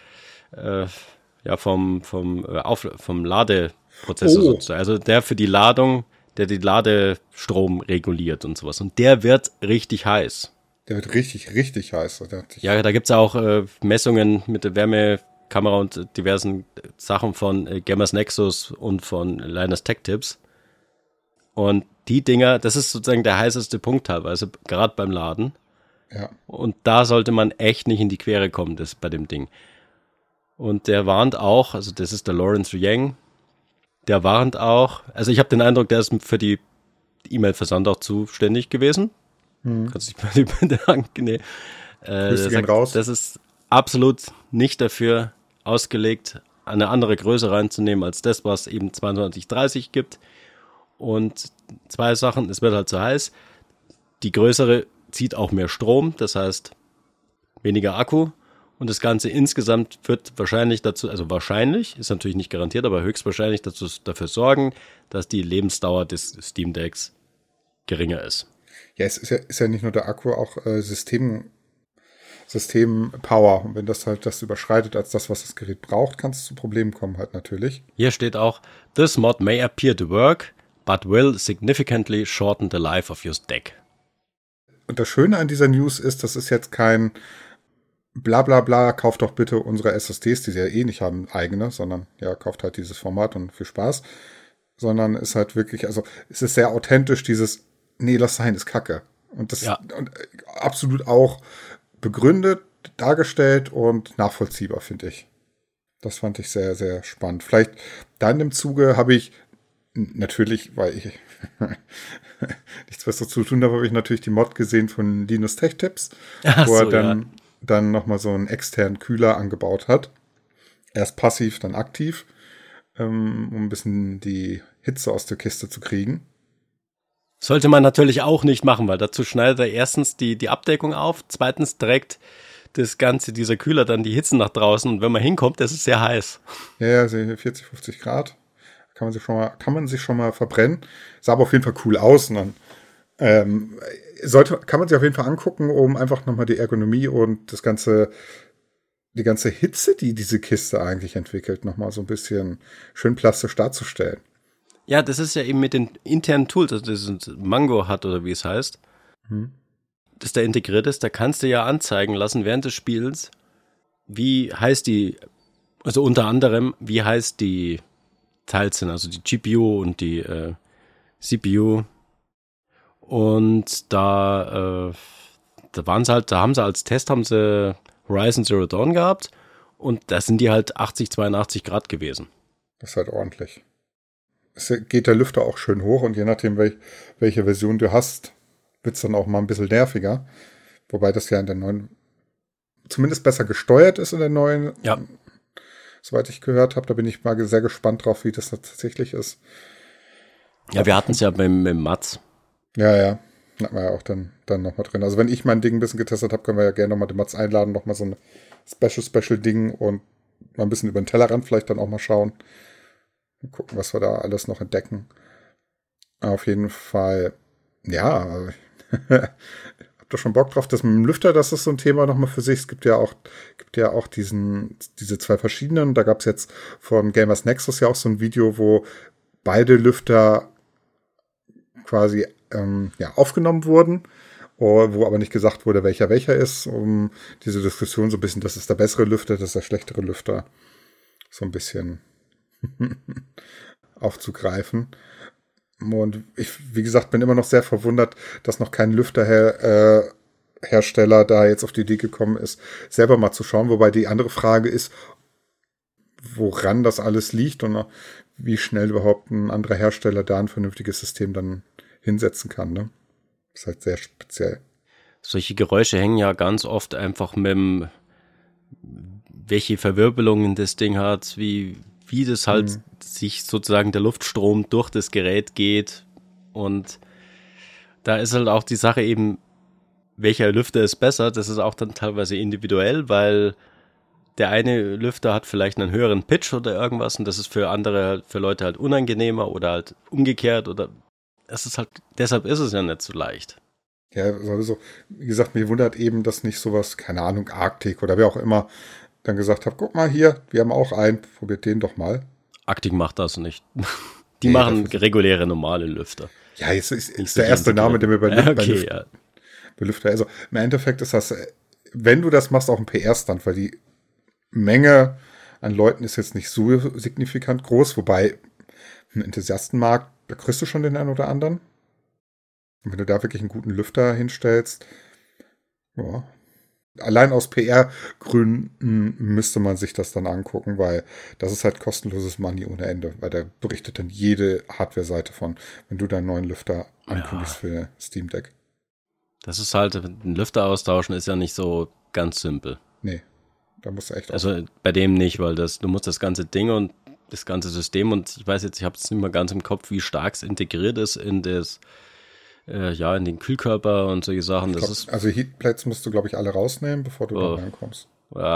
Speaker 2: vom Ladeprozessor sozusagen. Also der für die Ladung, der die Ladestrom reguliert und sowas. Und der wird richtig heiß.
Speaker 1: Der wird richtig, richtig heiß.
Speaker 2: Ja, da gibt's auch Messungen mit der Wärmekamera und diversen Sachen von Gamers Nexus und von Linus Tech Tips. Und die Dinger, das ist sozusagen der heißeste Punkt teilweise, gerade beim Laden.
Speaker 1: Ja.
Speaker 2: Und da sollte man echt nicht in die Quere kommen, das bei dem Ding. Und der warnt auch, also das ist der Lawrence Yang, der warnt auch, also ich habe den Eindruck, der ist für die E-Mail-Versand auch zuständig gewesen. Kannst du dich bei dir bedanken? Nee.
Speaker 1: Grüße gehen raus.
Speaker 2: Das ist absolut nicht dafür ausgelegt, eine andere Größe reinzunehmen als das, was eben 2230 gibt. Und 2 Sachen, es wird halt zu heiß. Die größere zieht auch mehr Strom, das heißt weniger Akku. Und das Ganze insgesamt wird wahrscheinlich dazu, also wahrscheinlich, ist natürlich nicht garantiert, aber höchstwahrscheinlich dafür sorgen, dass die Lebensdauer des Steam Decks geringer ist.
Speaker 1: Ja, es ist ja nicht nur der Akku, auch System-Power. Und wenn das halt das überschreitet als das, was das Gerät braucht, kann es zu Problemen kommen halt natürlich.
Speaker 2: Hier steht auch, this mod may appear to work, but will significantly shorten the life of your deck.
Speaker 1: Und das Schöne an dieser News ist, das ist jetzt kein bla bla bla, kauft doch bitte unsere SSDs, die sie ja eh nicht haben, eigene, sondern ja, kauft halt dieses Format und viel Spaß. Sondern ist halt wirklich, also es ist sehr authentisch, dieses, nee, lass sein, ist Kacke. Und das und absolut auch begründet, dargestellt und nachvollziehbar, finde ich. Das fand ich sehr, sehr spannend. Vielleicht dann im Zuge habe ich natürlich, weil ich nichts Besseres zu tun habe, habe ich natürlich die Mod gesehen von Linus Tech Tips, wo er dann nochmal so einen externen Kühler angebaut hat. Erst passiv, dann aktiv, um ein bisschen die Hitze aus der Kiste zu kriegen.
Speaker 2: Sollte man natürlich auch nicht machen, weil dazu schneidet er erstens die Abdeckung auf, zweitens trägt das Ganze, dieser Kühler dann die Hitze nach draußen und wenn man hinkommt, das ist sehr heiß.
Speaker 1: Ja, 40, 50 Grad. Kann man sich schon mal verbrennen. Sah aber auf jeden Fall cool aus. Und dann kann man sich auf jeden Fall angucken, um einfach nochmal die Ergonomie und die ganze Hitze, die diese Kiste eigentlich entwickelt, nochmal so ein bisschen schön plastisch darzustellen.
Speaker 2: Ja, das ist ja eben mit den internen Tools, also das Mango hat oder wie es heißt, das da integriert ist, da kannst du ja anzeigen lassen während des Spiels, wie heiß also unter anderem, wie heiß die Teils sind, also die GPU und die CPU. Und da haben sie als Test Horizon Zero Dawn gehabt und da sind die halt 80, 82 Grad gewesen.
Speaker 1: Das ist halt ordentlich. Es geht der Lüfter auch schön hoch und je nachdem, welche Version du hast, wird es dann auch mal ein bisschen nerviger. Wobei das ja in der neuen zumindest besser gesteuert ist in der neuen.
Speaker 2: Ja.
Speaker 1: Soweit ich gehört habe, da bin ich mal sehr gespannt drauf, wie das tatsächlich ist.
Speaker 2: Ja, wir hatten es ja beim Mats.
Speaker 1: Ja. Hatten wir ja auch dann nochmal drin. Also wenn ich mein Ding ein bisschen getestet habe, können wir ja gerne nochmal den Mats einladen, nochmal so ein Special-Ding und mal ein bisschen über den Tellerrand vielleicht dann auch mal schauen. Mal gucken, was wir da alles noch entdecken. Auf jeden Fall, ja, habt ihr schon Bock drauf, das mit dem Lüfter, das ist so ein Thema nochmal für sich. Es gibt ja auch diese 2 verschiedenen. Da gab es jetzt von Gamers Nexus ja auch so ein Video, wo beide Lüfter quasi aufgenommen wurden, wo aber nicht gesagt wurde, welcher ist, um diese Diskussion so ein bisschen, das ist der bessere Lüfter, das ist der schlechtere Lüfter, so ein bisschen aufzugreifen. Und ich, wie gesagt, bin immer noch sehr verwundert, dass noch kein Lüfterhersteller da jetzt auf die Idee gekommen ist, selber mal zu schauen. Wobei die andere Frage ist, woran das alles liegt und wie schnell überhaupt ein anderer Hersteller da ein vernünftiges System dann hinsetzen kann. Ne? Das ist halt sehr speziell.
Speaker 2: Solche Geräusche hängen ja ganz oft einfach mit dem, welche Verwirbelungen das Ding hat, wie das halt sich sozusagen der Luftstrom durch das Gerät geht. Und da ist halt auch die Sache eben, welcher Lüfter ist besser. Das ist auch dann teilweise individuell, weil der eine Lüfter hat vielleicht einen höheren Pitch oder irgendwas und das ist für Leute halt unangenehmer oder halt umgekehrt oder es ist halt, deshalb ist es ja nicht so leicht.
Speaker 1: Ja, sowieso. Wie gesagt, mich wundert eben, dass nicht sowas, keine Ahnung, Arctic oder wer auch immer dann gesagt hat, guck mal hier, wir haben auch einen, probiert den doch mal.
Speaker 2: Arctic macht das nicht. Die machen reguläre, normale Lüfter.
Speaker 1: Ja, jetzt ist der erste Name, der mir bei Lüfter. Also im Endeffekt ist das, wenn du das machst, auch ein PR-Stand, weil die Menge an Leuten ist jetzt nicht so signifikant groß, wobei ein Enthusiastenmarkt, da kriegst du schon den einen oder anderen. Und wenn du da wirklich einen guten Lüfter hinstellst, ja. Allein aus PR-Gründen müsste man sich das dann angucken, weil das ist halt kostenloses Money ohne Ende, weil da berichtet dann jede Hardware-Seite von, wenn du deinen neuen Lüfter ankündigst für Steam Deck.
Speaker 2: Das ist halt, ein Lüfter austauschen ist ja nicht so ganz simpel.
Speaker 1: Nee. Da musst du echt
Speaker 2: Also bei dem nicht, weil du musst das ganze Ding und das ganze System und ich weiß jetzt, ich habe es nicht mehr ganz im Kopf, wie stark es integriert ist in das, in den Kühlkörper und solche Sachen.
Speaker 1: Also Heatplates musst du, glaube ich, alle rausnehmen, bevor du da reinkommst.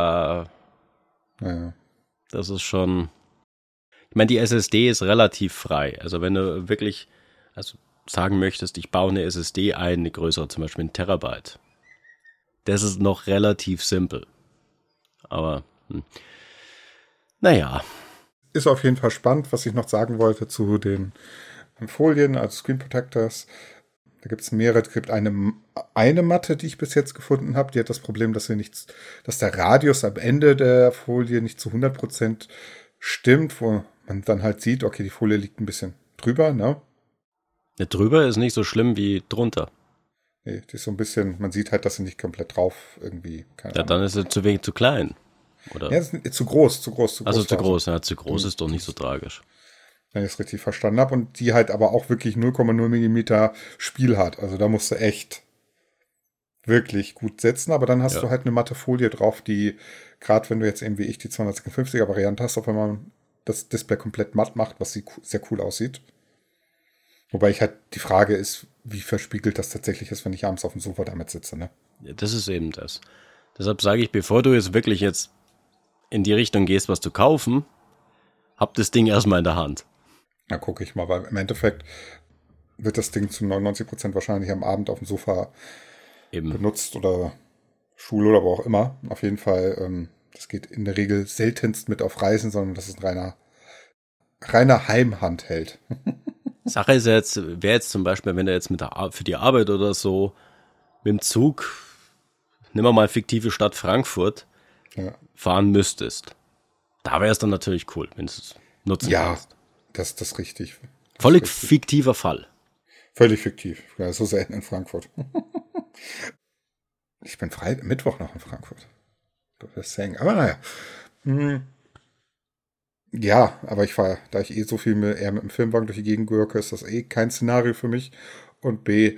Speaker 2: Naja. Das ist schon. Ich meine, die SSD ist relativ frei. Also wenn du wirklich sagen möchtest, ich baue eine SSD ein, eine größere, zum Beispiel 1 Terabyte. Das ist noch relativ simpel. Aber, naja.
Speaker 1: Ist auf jeden Fall spannend, was ich noch sagen wollte zu den Folien, also Screen Protectors. Da gibt es mehrere. Es gibt eine Matte, die ich bis jetzt gefunden habe. Die hat das Problem, dass der Radius am Ende der Folie nicht zu 100% stimmt, wo man dann halt sieht, okay, die Folie liegt ein bisschen drüber, ne?
Speaker 2: Ja, drüber ist nicht so schlimm wie drunter.
Speaker 1: Nee, die ist so ein bisschen, man sieht halt, dass sie nicht komplett drauf irgendwie.
Speaker 2: Dann ist sie zu wenig zu klein, oder?
Speaker 1: Ja, ist zu groß.
Speaker 2: Also zu groß, ja, zu groß ist doch nicht so tragisch.
Speaker 1: Wenn ich es richtig verstanden habe. Und die halt aber auch wirklich 0,0 Millimeter Spiel hat. Also da musst du echt wirklich gut setzen. Aber dann hast du halt eine matte Folie drauf, die, gerade wenn du jetzt eben wie ich die 256er Variante hast, auch wenn man das Display komplett matt macht, was sehr cool aussieht. Wobei die Frage ist, wie verspiegelt das tatsächlich ist, wenn ich abends auf dem Sofa damit sitze, ne?
Speaker 2: Ja, das ist eben das. Deshalb sage ich, bevor du jetzt wirklich in die Richtung gehst, was zu kaufen, hab das Ding erstmal in der Hand.
Speaker 1: Na, gucke ich mal, weil im Endeffekt wird das Ding zu 99% wahrscheinlich am Abend auf dem Sofa benutzt oder Schule oder wo auch immer. Auf jeden Fall, das geht in der Regel seltenst mit auf Reisen, sondern das ist ein reiner Heimhandheld.
Speaker 2: Sache ist wäre jetzt zum Beispiel, wenn du jetzt für die Arbeit oder so mit dem Zug, nimm mal fiktive Stadt Frankfurt, fahren müsstest. Da wäre es dann natürlich cool, wenn du es nutzen kannst.
Speaker 1: Ja, das ist richtig.
Speaker 2: Völlig fiktiver Fall.
Speaker 1: Völlig fiktiv. Ja, so selten in Frankfurt. Ich bin Mittwoch noch in Frankfurt. Aber naja. Ja, aber da ich so viel eher mit dem Filmwagen durch die Gegend gurke, ist das kein Szenario für mich. Und B,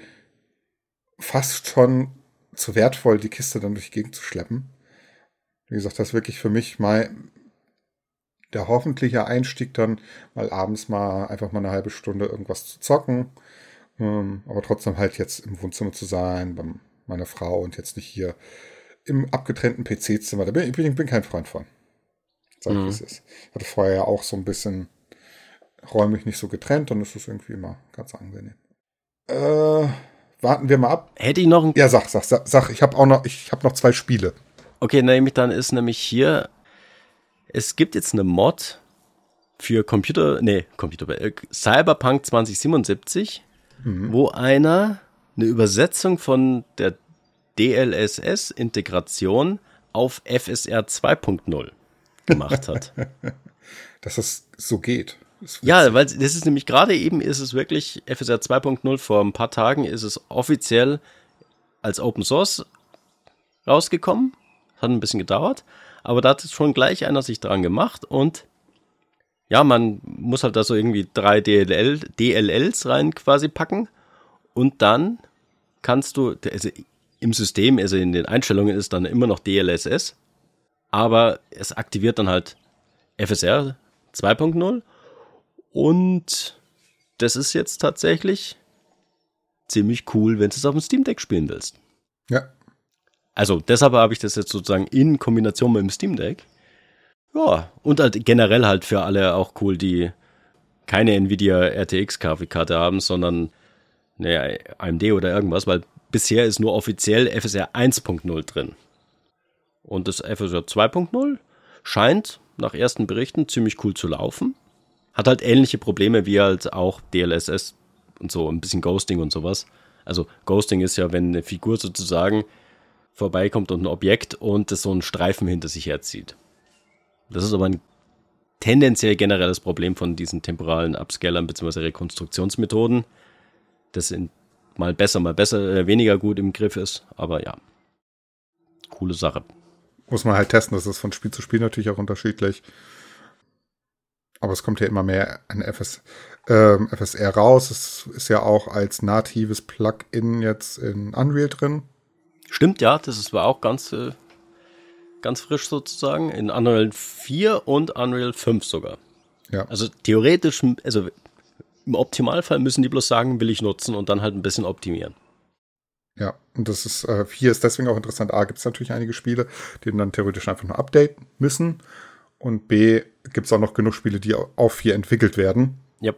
Speaker 1: fast schon zu wertvoll, die Kiste dann durch die Gegend zu schleppen. Wie gesagt, das ist wirklich für mich mal der hoffentliche Einstieg dann, mal abends einfach mal eine halbe Stunde irgendwas zu zocken. Aber trotzdem halt jetzt im Wohnzimmer zu sein, bei meiner Frau und jetzt nicht hier im abgetrennten PC-Zimmer. Ich bin kein Freund von. Sag ich, wie es ist. Ich hatte vorher ja auch so ein bisschen räumlich nicht so getrennt und es ist irgendwie immer ganz angenehm. Warten wir mal ab.
Speaker 2: Hätte ich noch
Speaker 1: Ja, sag. Ich habe noch 2 Spiele.
Speaker 2: Okay, dann ist nämlich hier, es gibt jetzt eine Mod für Cyberpunk 2077, wo einer eine Übersetzung von der DLSS-Integration auf FSR 2.0 gemacht hat.
Speaker 1: Dass das so geht.
Speaker 2: Ja, weil das ist nämlich gerade eben, ist es wirklich FSR 2.0, vor ein paar Tagen ist es offiziell als Open Source rausgekommen. Hat ein bisschen gedauert, aber da hat schon gleich einer sich dran gemacht und ja, man muss halt da so irgendwie 3 DLLs rein quasi packen und dann kannst du, also im System, also in den Einstellungen ist dann immer noch DLSS, aber es aktiviert dann halt FSR 2.0 und das ist jetzt tatsächlich ziemlich cool, wenn du es auf dem Steam Deck spielen willst.
Speaker 1: Ja.
Speaker 2: Also deshalb habe ich das jetzt sozusagen in Kombination mit dem Steam Deck. Ja, und halt generell halt für alle auch cool, die keine Nvidia RTX Grafikkarte haben, sondern eine AMD oder irgendwas, weil bisher ist nur offiziell FSR 1.0 drin. Und das FSR 2.0 scheint nach ersten Berichten ziemlich cool zu laufen. Hat halt ähnliche Probleme wie halt auch DLSS und so, ein bisschen Ghosting und sowas. Also Ghosting ist ja, wenn eine Figur sozusagen vorbeikommt und ein Objekt und das so einen Streifen hinter sich herzieht. Das ist aber ein tendenziell generelles Problem von diesen temporalen Upscalern bzw. Rekonstruktionsmethoden. Das sind mal besser, weniger gut im Griff ist. Aber ja, coole Sache.
Speaker 1: Muss man halt testen, das ist von Spiel zu Spiel natürlich auch unterschiedlich. Aber es kommt ja immer mehr an FSR raus. Es ist ja auch als natives Plugin jetzt in Unreal drin.
Speaker 2: Stimmt, ja, das war auch ganz ganz frisch sozusagen, in Unreal 4 und Unreal 5 sogar.
Speaker 1: Ja.
Speaker 2: Also theoretisch, also im Optimalfall müssen die bloß sagen, will ich nutzen und dann halt ein bisschen optimieren.
Speaker 1: Ja, und das ist, 4 ist deswegen auch interessant. A, gibt es natürlich einige Spiele, die dann theoretisch einfach nur updaten müssen. Und B, gibt es auch noch genug Spiele, die auf 4 entwickelt werden.
Speaker 2: Yep.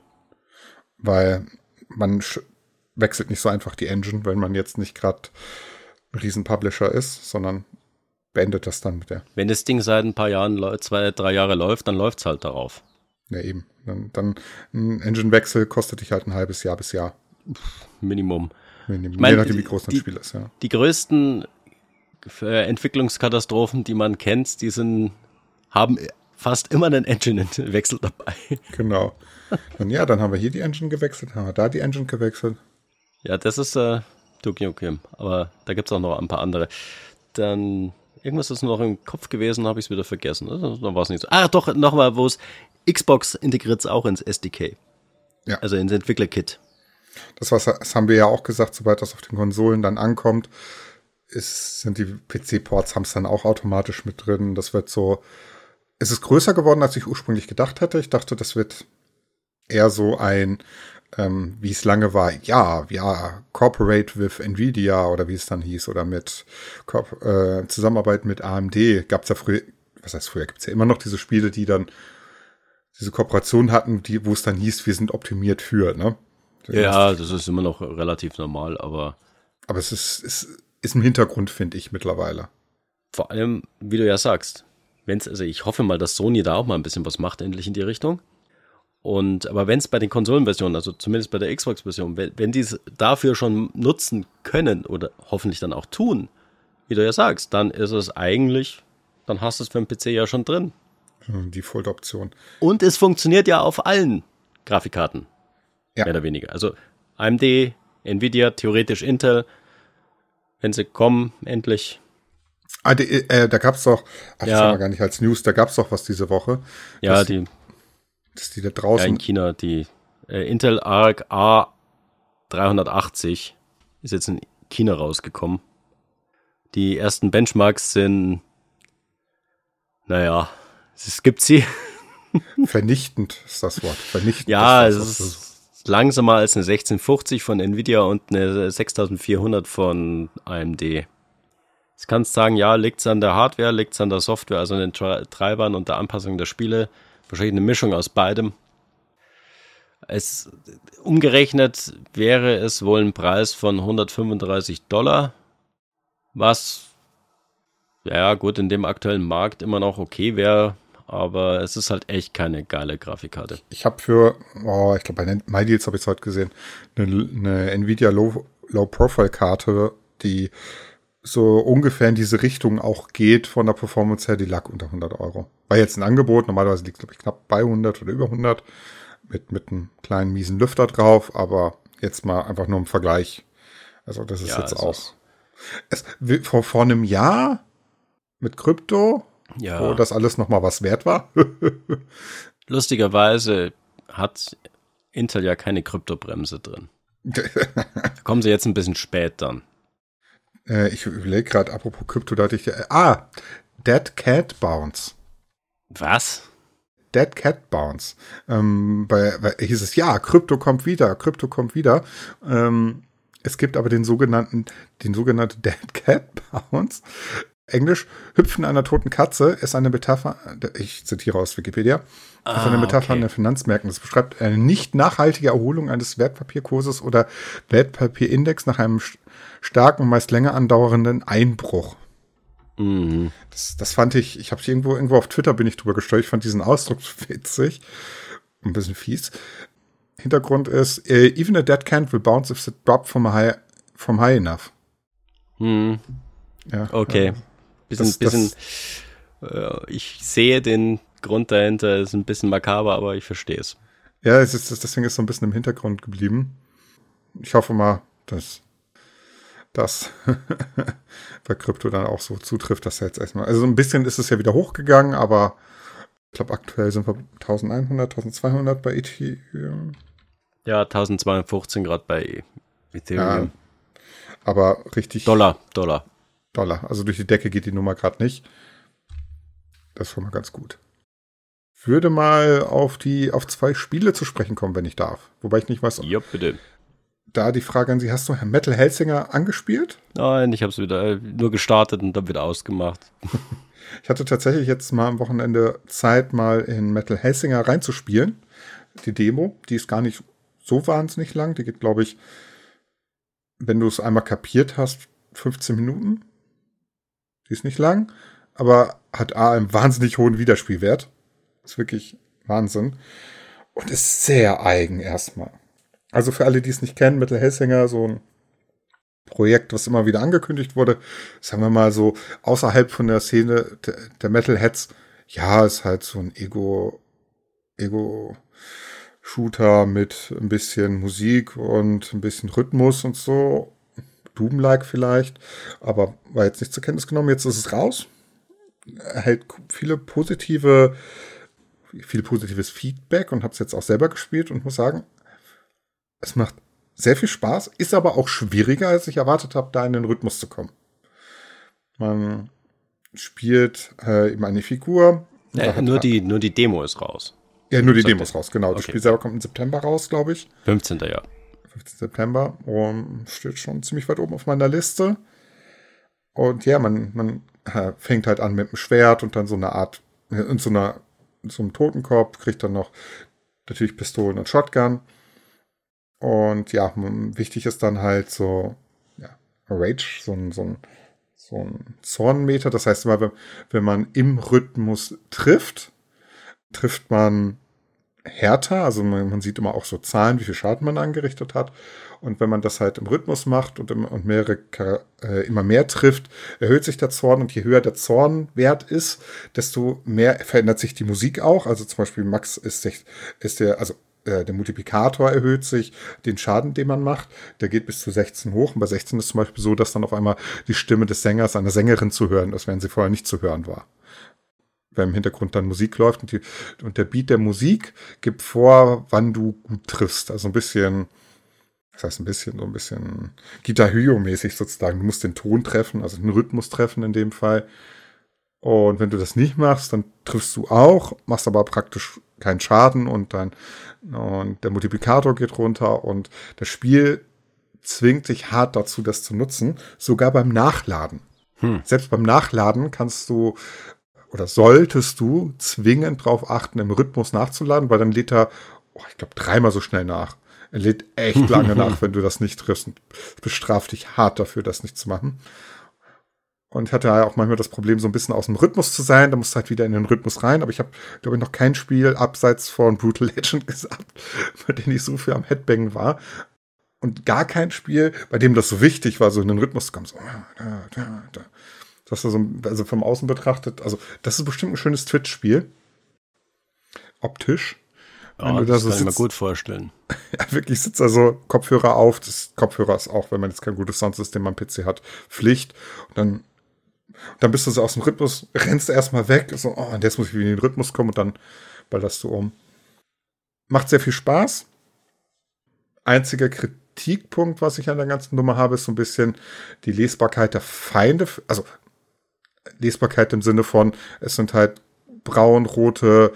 Speaker 1: Weil man wechselt nicht so einfach die Engine, wenn man jetzt nicht gerade ein Riesen-Publisher ist, sondern beendet das dann mit der.
Speaker 2: Wenn das Ding seit ein paar Jahren, 2-3 Jahre läuft, dann läuft es halt darauf.
Speaker 1: Ja, eben. Dann ein Engine-Wechsel kostet dich halt ein halbes Jahr bis Jahr.
Speaker 2: Minimum.
Speaker 1: Je nachdem, wie groß das Spiel ist, ja.
Speaker 2: Die größten Entwicklungskatastrophen, die man kennt, haben fast immer einen Engine-Wechsel dabei.
Speaker 1: Genau. Und ja, dann haben wir hier die Engine gewechselt, haben wir da die Engine gewechselt.
Speaker 2: Ja, das ist Duke Nukem, aber da gibt es auch noch ein paar andere. Dann, irgendwas ist noch im Kopf gewesen, habe ich es wieder vergessen. Dann war es nicht so. Ah, doch, nochmal, wo es Xbox integriert es auch ins SDK.
Speaker 1: Ja.
Speaker 2: Also ins Entwickler-Kit.
Speaker 1: Das haben wir ja auch gesagt, sobald das auf den Konsolen dann ankommt, sind die PC-Ports, haben es dann auch automatisch mit drin. Das wird so, es ist größer geworden, als ich ursprünglich gedacht hätte. Ich dachte, das wird eher so ein, wie es lange war, ja, Cooperate with Nvidia oder wie es dann hieß, oder mit Zusammenarbeit mit AMD. Gab es ja früher, was heißt früher, gibt es ja immer noch diese Spiele, die dann diese Kooperation hatten, wo es dann hieß, wir sind optimiert für, ne?
Speaker 2: Ja, das ist immer noch relativ normal, aber
Speaker 1: es ist im Hintergrund, finde ich, mittlerweile.
Speaker 2: Vor allem, wie du ja sagst, ich hoffe mal, dass Sony da auch mal ein bisschen was macht, endlich in die Richtung. Aber wenn es bei den Konsolenversionen, also zumindest bei der Xbox-Version, wenn die es dafür schon nutzen können oder hoffentlich dann auch tun, wie du ja sagst, dann ist es eigentlich, dann hast du es für den PC ja schon drin.
Speaker 1: Default-Option.
Speaker 2: Und es funktioniert ja auf allen Grafikkarten. Ja. Mehr oder weniger. Also AMD, Nvidia, theoretisch Intel, wenn sie kommen, endlich.
Speaker 1: Da gab es doch, das haben wir gar nicht als News, da gab es doch was diese Woche.
Speaker 2: Ja,
Speaker 1: dass die da draußen.
Speaker 2: Ja, in China, die Intel Arc A380 ist jetzt in China rausgekommen. Die ersten Benchmarks sind, es gibt sie.
Speaker 1: Vernichtend ist das Wort. Vernichtend.
Speaker 2: Ja, es ist langsamer als eine 1650 von Nvidia und eine 6400 von AMD. Jetzt kannst du sagen, ja, liegt es an der Hardware, liegt es an der Software, also an den Treibern und der Anpassung der Spiele. Wahrscheinlich eine Mischung aus beidem. Umgerechnet wäre es wohl ein Preis von $135, was, ja gut, in dem aktuellen Markt immer noch okay wäre. Aber es ist halt echt keine geile Grafikkarte.
Speaker 1: Ich habe ich glaube bei MyDeals habe ich es heute gesehen, eine Nvidia Low-Profile-Karte, die so ungefähr in diese Richtung auch geht von der Performance her, die lag unter 100 €. War jetzt ein Angebot, normalerweise liegt es, glaube ich, knapp bei 100 oder über 100, mit einem kleinen miesen Lüfter drauf, aber jetzt mal einfach nur im Vergleich. Also das ist jetzt auch. Vor einem Jahr mit Krypto, wo das alles nochmal was wert war.
Speaker 2: Lustigerweise hat Intel ja keine Kryptobremse drin. Da kommen sie jetzt ein bisschen spät dann.
Speaker 1: Ich überlege gerade, apropos Krypto, da hatte ich Dead Cat Bounce.
Speaker 2: Was?
Speaker 1: Dead Cat Bounce. Hieß es, ja, Krypto kommt wieder. Es gibt aber den sogenannten Dead Cat Bounce. Englisch, Hüpfen einer toten Katze ist eine Metapher, ich zitiere aus Wikipedia, ist eine Metapher an den Finanzmärkten. Das beschreibt eine nicht nachhaltige Erholung eines Wertpapierkurses oder Wertpapierindex nach einem starken, meist länger andauernden Einbruch.
Speaker 2: Mhm.
Speaker 1: Das fand ich habe irgendwo auf Twitter bin ich drüber gestolpert, ich fand diesen Ausdruck witzig, ein bisschen fies. Hintergrund ist, even a dead cat will bounce if it dropped from high enough.
Speaker 2: Mhm.
Speaker 1: Ja,
Speaker 2: okay. Ich sehe den Grund dahinter, ist ein bisschen makaber, aber ich verstehe es.
Speaker 1: Ja, deswegen ist so ein bisschen im Hintergrund geblieben. Ich hoffe mal, dass das bei Krypto dann auch so zutrifft, dass er jetzt erstmal, also so ein bisschen ist es ja wieder hochgegangen, aber ich glaube aktuell sind wir 1100, 1200 bei Ethereum.
Speaker 2: Ja, 1215 gerade bei Ethereum.
Speaker 1: Ja, aber richtig.
Speaker 2: Dollar.
Speaker 1: Also durch die Decke geht die Nummer gerade nicht. Das ist schon mal ganz gut. Würde mal auf 2 Spiele zu sprechen kommen, wenn ich darf. Wobei ich nicht weiß.
Speaker 2: Ja, bitte.
Speaker 1: Da die Frage an Sie, hast du Herrn Metal Hellsinger angespielt?
Speaker 2: Nein, ich habe es wieder nur gestartet und dann wieder ausgemacht.
Speaker 1: Ich hatte tatsächlich jetzt mal am Wochenende Zeit, mal in Metal Hellsinger reinzuspielen. Die Demo, die ist gar nicht so wahnsinnig lang. Die geht, glaube ich, wenn du es einmal kapiert hast, 15 Minuten. Die ist nicht lang, aber hat einen wahnsinnig hohen Wiederspielwert. Ist wirklich Wahnsinn. Und ist sehr eigen erstmal. Also für alle, die es nicht kennen, Metal Hellsinger, so ein Projekt, was immer wieder angekündigt wurde, sagen wir mal so außerhalb von der Szene der Metalheads, ja, ist halt so ein Ego-Shooter mit ein bisschen Musik und ein bisschen Rhythmus und so. Doom-like vielleicht, aber war jetzt nicht zur Kenntnis genommen. Jetzt ist es raus. Erhält viel positives Feedback und habe es jetzt auch selber gespielt und muss sagen, es macht sehr viel Spaß, ist aber auch schwieriger, als ich erwartet habe, da in den Rhythmus zu kommen. Man spielt eben eine Figur.
Speaker 2: Nur die Demo ist raus.
Speaker 1: Ja, nur die Demo ist raus, genau. Okay. Das Spiel selber kommt im September raus, glaube ich.
Speaker 2: 15. Ja.
Speaker 1: 15. September. Und steht schon ziemlich weit oben auf meiner Liste. Und ja, man fängt halt an mit dem Schwert und dann so eine Art, in so einem Totenkopf, kriegt dann noch natürlich Pistolen und Shotgun. Und ja, wichtig ist dann halt so, ja, Rage, so ein Zornmeter. Das heißt immer, wenn man im Rhythmus trifft man härter. Also man sieht immer auch so Zahlen, wie viel Schaden man angerichtet hat. Und wenn man das halt im Rhythmus macht und immer mehr trifft, erhöht sich der Zorn. Und je höher der Zornwert ist, desto mehr verändert sich die Musik auch. Also zum Beispiel Max der Multiplikator erhöht sich, den Schaden, den man macht, der geht bis zu 16 hoch. Und bei 16 ist zum Beispiel so, dass dann auf einmal die Stimme des Sängers, einer Sängerin zu hören ist, während sie vorher nicht zu hören war. Weil im Hintergrund dann Musik läuft und der Beat der Musik gibt vor, wann du gut triffst. Also so ein bisschen Guitar Hero-mäßig sozusagen. Du musst den Ton treffen, also den Rhythmus treffen in dem Fall. Und wenn du das nicht machst, dann triffst du auch, machst aber praktisch keinen Schaden und der Multiplikator geht runter und das Spiel zwingt dich hart dazu, das zu nutzen, sogar beim Nachladen. Selbst beim Nachladen kannst du oder solltest du zwingend darauf achten, im Rhythmus nachzuladen, weil dann lädt er, ich glaube, 3-mal so schnell nach. Er lädt echt lange nach, wenn du das nicht triffst und bestraft dich hart dafür, das nicht zu machen. Und ich hatte ja auch manchmal das Problem, so ein bisschen aus dem Rhythmus zu sein. Da musst du halt wieder in den Rhythmus rein. Aber ich habe, glaube ich, noch kein Spiel abseits von Brutal Legend gesagt, bei dem ich so viel am Headbangen war. Und gar kein Spiel, bei dem das so wichtig war, so in den Rhythmus zu kommen. So, da. Das ist also vom Außen betrachtet, also das ist bestimmt ein schönes Twitch-Spiel. Optisch.
Speaker 2: Ja, das kann ich mir gut vorstellen.
Speaker 1: Ja, wirklich sitzt also Kopfhörer auf. Das Kopfhörer ist auch, wenn man jetzt kein gutes Soundsystem am PC hat, Pflicht. Und dann bist du so aus dem Rhythmus, rennst du erstmal weg, so, und jetzt muss ich wieder in den Rhythmus kommen und dann ballerst du um. Macht sehr viel Spaß. Einziger Kritikpunkt, was ich an der ganzen Nummer habe, ist so ein bisschen die Lesbarkeit der Feinde. Also Lesbarkeit im Sinne von, es sind halt braun-rote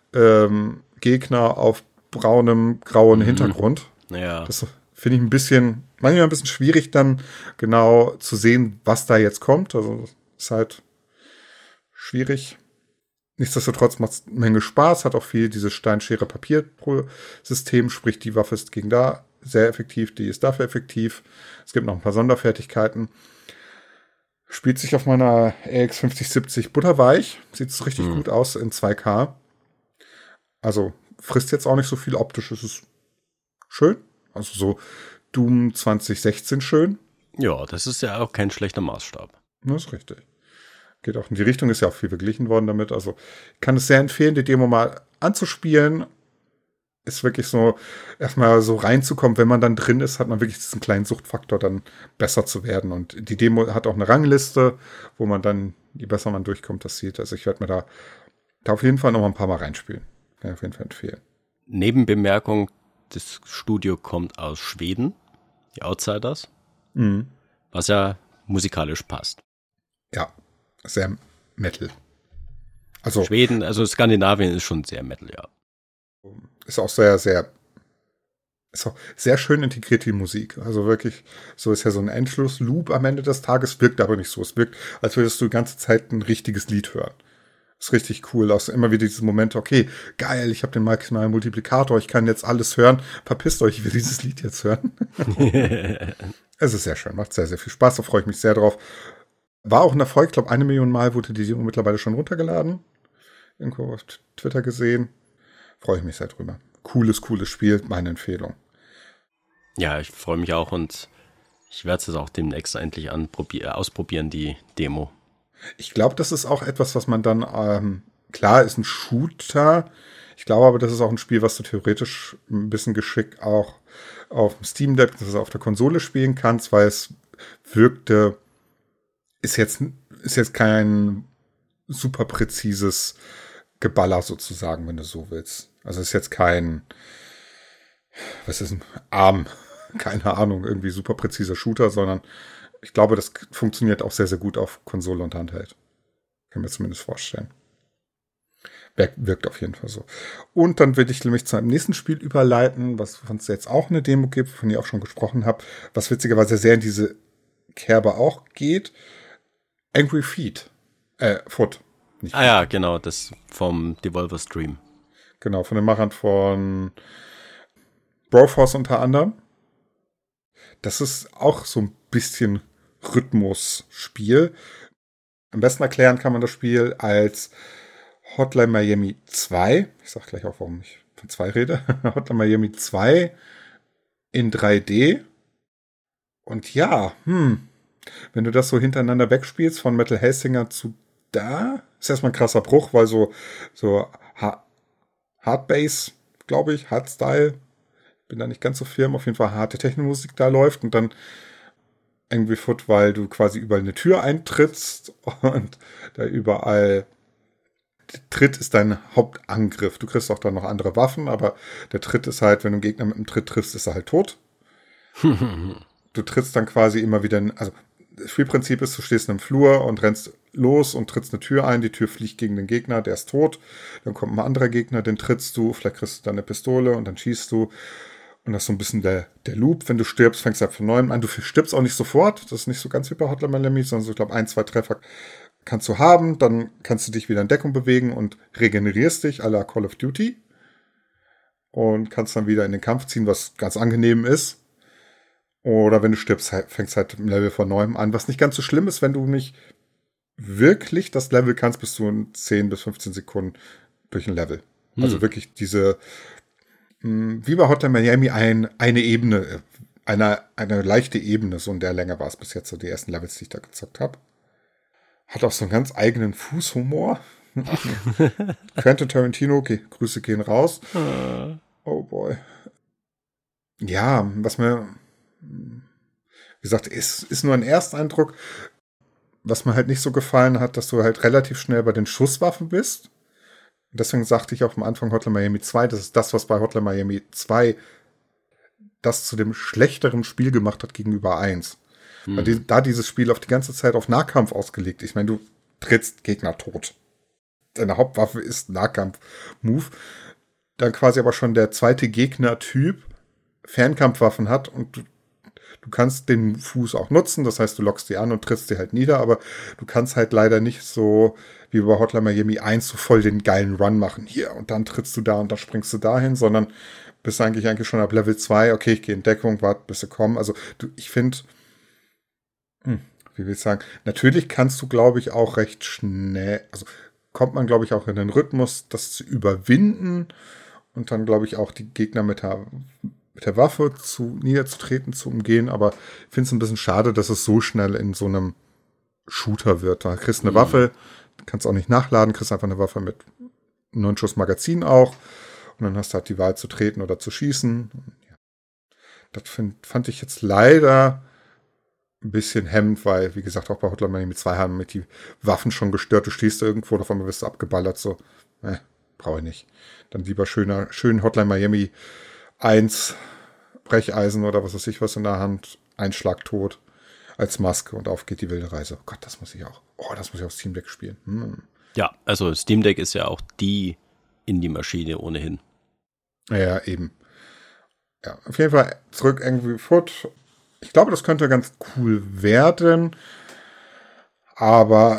Speaker 1: Gegner auf braunem, grauen Hintergrund.
Speaker 2: Ja.
Speaker 1: Das finde ich manchmal ein bisschen schwierig, dann genau zu sehen, was da jetzt kommt. Also ist halt schwierig. Nichtsdestotrotz macht es eine Menge Spaß, hat auch viel dieses Steinschere-Papier-System, sprich die Waffe ist gegen da sehr effektiv, die ist dafür effektiv. Es gibt noch ein paar Sonderfertigkeiten. Spielt sich auf meiner RX 5070 butterweich. Sieht es richtig gut aus in 2K. Also frisst jetzt auch nicht so viel. Optisch ist es schön. Also so Doom 2016 schön.
Speaker 2: Ja, das ist ja auch kein schlechter Maßstab.
Speaker 1: Das ist richtig. Geht auch in die Richtung, ist ja auch viel verglichen worden damit. Also ich kann es sehr empfehlen, die Demo mal anzuspielen. Ist wirklich so, erstmal so reinzukommen. Wenn man dann drin ist, hat man wirklich diesen kleinen Suchtfaktor, dann besser zu werden. Und die Demo hat auch eine Rangliste, wo man dann, je besser man durchkommt, das sieht. Also ich werde mir da auf jeden Fall noch mal ein paar Mal reinspielen. Kann ich auf jeden Fall empfehlen.
Speaker 2: Nebenbemerkung, das Studio kommt aus Schweden, die Outsiders, was ja musikalisch passt.
Speaker 1: Ja, sehr Metal.
Speaker 2: Also Schweden, also Skandinavien ist schon sehr Metal, ja.
Speaker 1: Ist auch sehr schön integriert, die Musik. Also wirklich, so ist ja so ein Endschluss-Loop am Ende des Tages, wirkt aber nicht so. Es wirkt, als würdest du die ganze Zeit ein richtiges Lied hören. Ist richtig cool. Auch immer wieder diese Momente, okay, geil, ich habe den maximalen Multiplikator, ich kann jetzt alles hören. Verpisst euch, ich will dieses Lied jetzt hören. Es ist sehr schön, macht sehr, sehr viel Spaß, da freue ich mich sehr drauf. War auch ein Erfolg, ich glaube 1 Million Mal wurde die Demo mittlerweile schon runtergeladen. Irgendwo auf Twitter gesehen. Freue ich mich sehr drüber. Cooles Spiel, meine Empfehlung.
Speaker 2: Ja, ich freue mich auch und ich werde es auch demnächst endlich ausprobieren, die Demo.
Speaker 1: Ich glaube, das ist auch etwas, was man dann, klar, ist ein Shooter. Ich glaube aber, das ist auch ein Spiel, was du theoretisch ein bisschen geschickt auch auf dem Steam Deck, das du auf der Konsole spielen kannst, weil es wirkte, ist jetzt kein super präzises Geballer sozusagen, wenn du so willst. Also ist jetzt kein, was ist ein Arm, keine Ahnung, irgendwie super präziser Shooter, sondern ich glaube, das funktioniert auch sehr, sehr gut auf Konsole und Handheld. Kann mir zumindest vorstellen. Wirkt auf jeden Fall so. Und dann will ich nämlich zu einem nächsten Spiel überleiten, was von es jetzt auch eine Demo gibt, von der ich auch schon gesprochen habe, was witzigerweise sehr in diese Kerbe auch geht. Angry Feet. Foot.
Speaker 2: Nicht Feet. Ja, genau, das vom Devolver Stream.
Speaker 1: Genau, von den Machern von Broforce unter anderem. Das ist auch so ein bisschen Rhythmusspiel. Am besten erklären kann man das Spiel als Hotline Miami 2. Ich sag gleich auch, warum ich von 2 rede. Hotline Miami 2 in 3D. Und ja, wenn du das so hintereinander wegspielst, von Metal Hellsinger zu da, ist erstmal ein krasser Bruch, weil so Hardbass, glaube ich, Hardstyle, bin da nicht ganz so firm, auf jeden Fall harte Technomusik da läuft und dann Angry Foot, weil du quasi überall eine Tür eintrittst und da überall Tritt ist dein Hauptangriff. Du kriegst auch dann noch andere Waffen, aber der Tritt ist halt, wenn du einen Gegner mit einem Tritt triffst, ist er halt tot. Du trittst dann quasi immer wieder, also das Spielprinzip ist, du stehst in einem Flur und rennst los und trittst eine Tür ein, die Tür fliegt gegen den Gegner, der ist tot. Dann kommt ein anderer Gegner, den trittst du, vielleicht kriegst du dann eine Pistole und dann schießt du. Und das ist so ein bisschen der Loop. Wenn du stirbst, fängst du halt von neuem an. Du stirbst auch nicht sofort. Das ist nicht so ganz wie bei Hotline Miami, sondern so, ich glaube, 1, 2 Treffer kannst du haben. Dann kannst du dich wieder in Deckung bewegen und regenerierst dich à la Call of Duty. Und kannst dann wieder in den Kampf ziehen, was ganz angenehm ist. Oder wenn du stirbst, fängst halt im Level von neuem an. Was nicht ganz so schlimm ist, wenn du nicht wirklich das Level kannst, bist du in 10 bis 15 Sekunden durch ein Level. Also wirklich diese, wie bei Hotline Miami, eine Ebene, eine leichte Ebene, so in der Länge war es bis jetzt so die ersten Levels, die ich da gezockt habe. Hat auch so einen ganz eigenen Fußhumor. Quentin Tarantino, Grüße gehen raus. Oh boy. Ja, was mir, wie gesagt, ist nur ein Ersteindruck. Was mir halt nicht so gefallen hat, dass du halt relativ schnell bei den Schusswaffen bist. Deswegen sagte ich auch am Anfang Hotline Miami 2, das ist das, was bei Hotline Miami 2 das zu dem schlechteren Spiel gemacht hat gegenüber 1. Weil da dieses Spiel auf die ganze Zeit auf Nahkampf ausgelegt ist. Ich meine, du trittst Gegner tot. Deine Hauptwaffe ist Nahkampf-Move. Dann quasi aber schon der zweite Gegnertyp Fernkampfwaffen hat und du kannst den Fuß auch nutzen, das heißt, du lockst die an und trittst die halt nieder, aber du kannst halt leider nicht so wie bei Hotline Miami 1 so voll den geilen Run machen. Hier, und dann trittst du da und dann springst du dahin, sondern bist eigentlich schon ab Level 2, okay, ich gehe in Deckung, warte, bis sie kommen. Also ich finde, wie will ich sagen, natürlich kannst du, glaube ich, auch recht schnell, also kommt man, glaube ich, auch in den Rhythmus, das zu überwinden und dann, glaube ich, auch die Gegner mit der Waffe niederzutreten, zu umgehen, aber ich finde es ein bisschen schade, dass es so schnell in so einem Shooter wird. Da kriegst du eine Waffe, kannst auch nicht nachladen, kriegst einfach eine Waffe mit 9 Schuss Magazin auch und dann hast du halt die Wahl zu treten oder zu schießen. Ja. Das fand ich jetzt leider ein bisschen hemmend, weil, wie gesagt, auch bei Hotline Miami 2 haben mit die Waffen schon gestört. Du stehst irgendwo, davon wirst du abgeballert, so, brauche ich nicht. Dann lieber schön Hotline Miami 1 Brecheisen oder was weiß ich was in der Hand, ein Schlag tot als Maske und auf geht die wilde Reise. Oh Gott, das muss ich auf Steam Deck spielen.
Speaker 2: Ja, also Steam Deck ist ja auch die Indie-Maschine ohnehin.
Speaker 1: Ja, eben. Ja, auf jeden Fall zurück Angry Foot. Ich glaube, das könnte ganz cool werden. Aber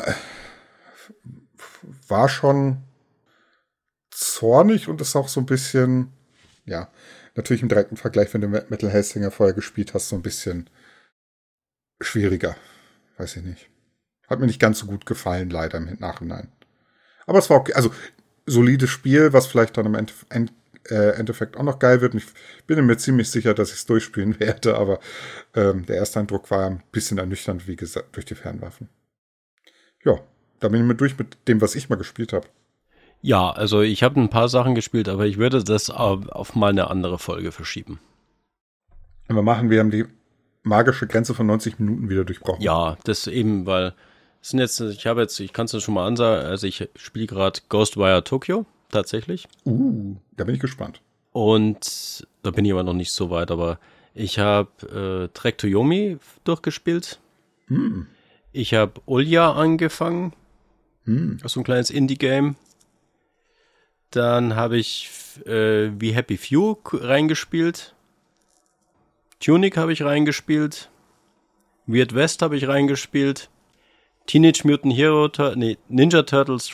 Speaker 1: war schon zornig und ist auch so ein bisschen, ja, natürlich im direkten Vergleich, wenn du Metal Hellsinger vorher gespielt hast, so ein bisschen schwieriger. Weiß ich nicht. Hat mir nicht ganz so gut gefallen, leider im Nachhinein. Aber es war okay. Also, solides Spiel, was vielleicht dann im Endeffekt auch noch geil wird. Und ich bin mir ziemlich sicher, dass ich es durchspielen werde, aber der erste Eindruck war ein bisschen ernüchternd, wie gesagt, durch die Fernwaffen. Ja, da bin ich mit durch mit dem, was ich mal gespielt habe.
Speaker 2: Ja, also ich habe ein paar Sachen gespielt, aber ich würde das auf mal eine andere Folge verschieben.
Speaker 1: Wir haben die magische Grenze von 90 Minuten wieder durchbrochen.
Speaker 2: Ja, das eben, weil ich kann es dir schon mal ansagen, also ich spiele gerade Ghostwire Tokyo, tatsächlich.
Speaker 1: Da bin ich gespannt.
Speaker 2: Und da bin ich aber noch nicht so weit, aber ich habe Trek to Yomi durchgespielt. Ich habe Olja angefangen. So ein kleines Indie-Game. Dann habe ich We Happy Few reingespielt. Tunic habe ich reingespielt. Weird West habe ich reingespielt. Teenage Mutant Ninja Turtles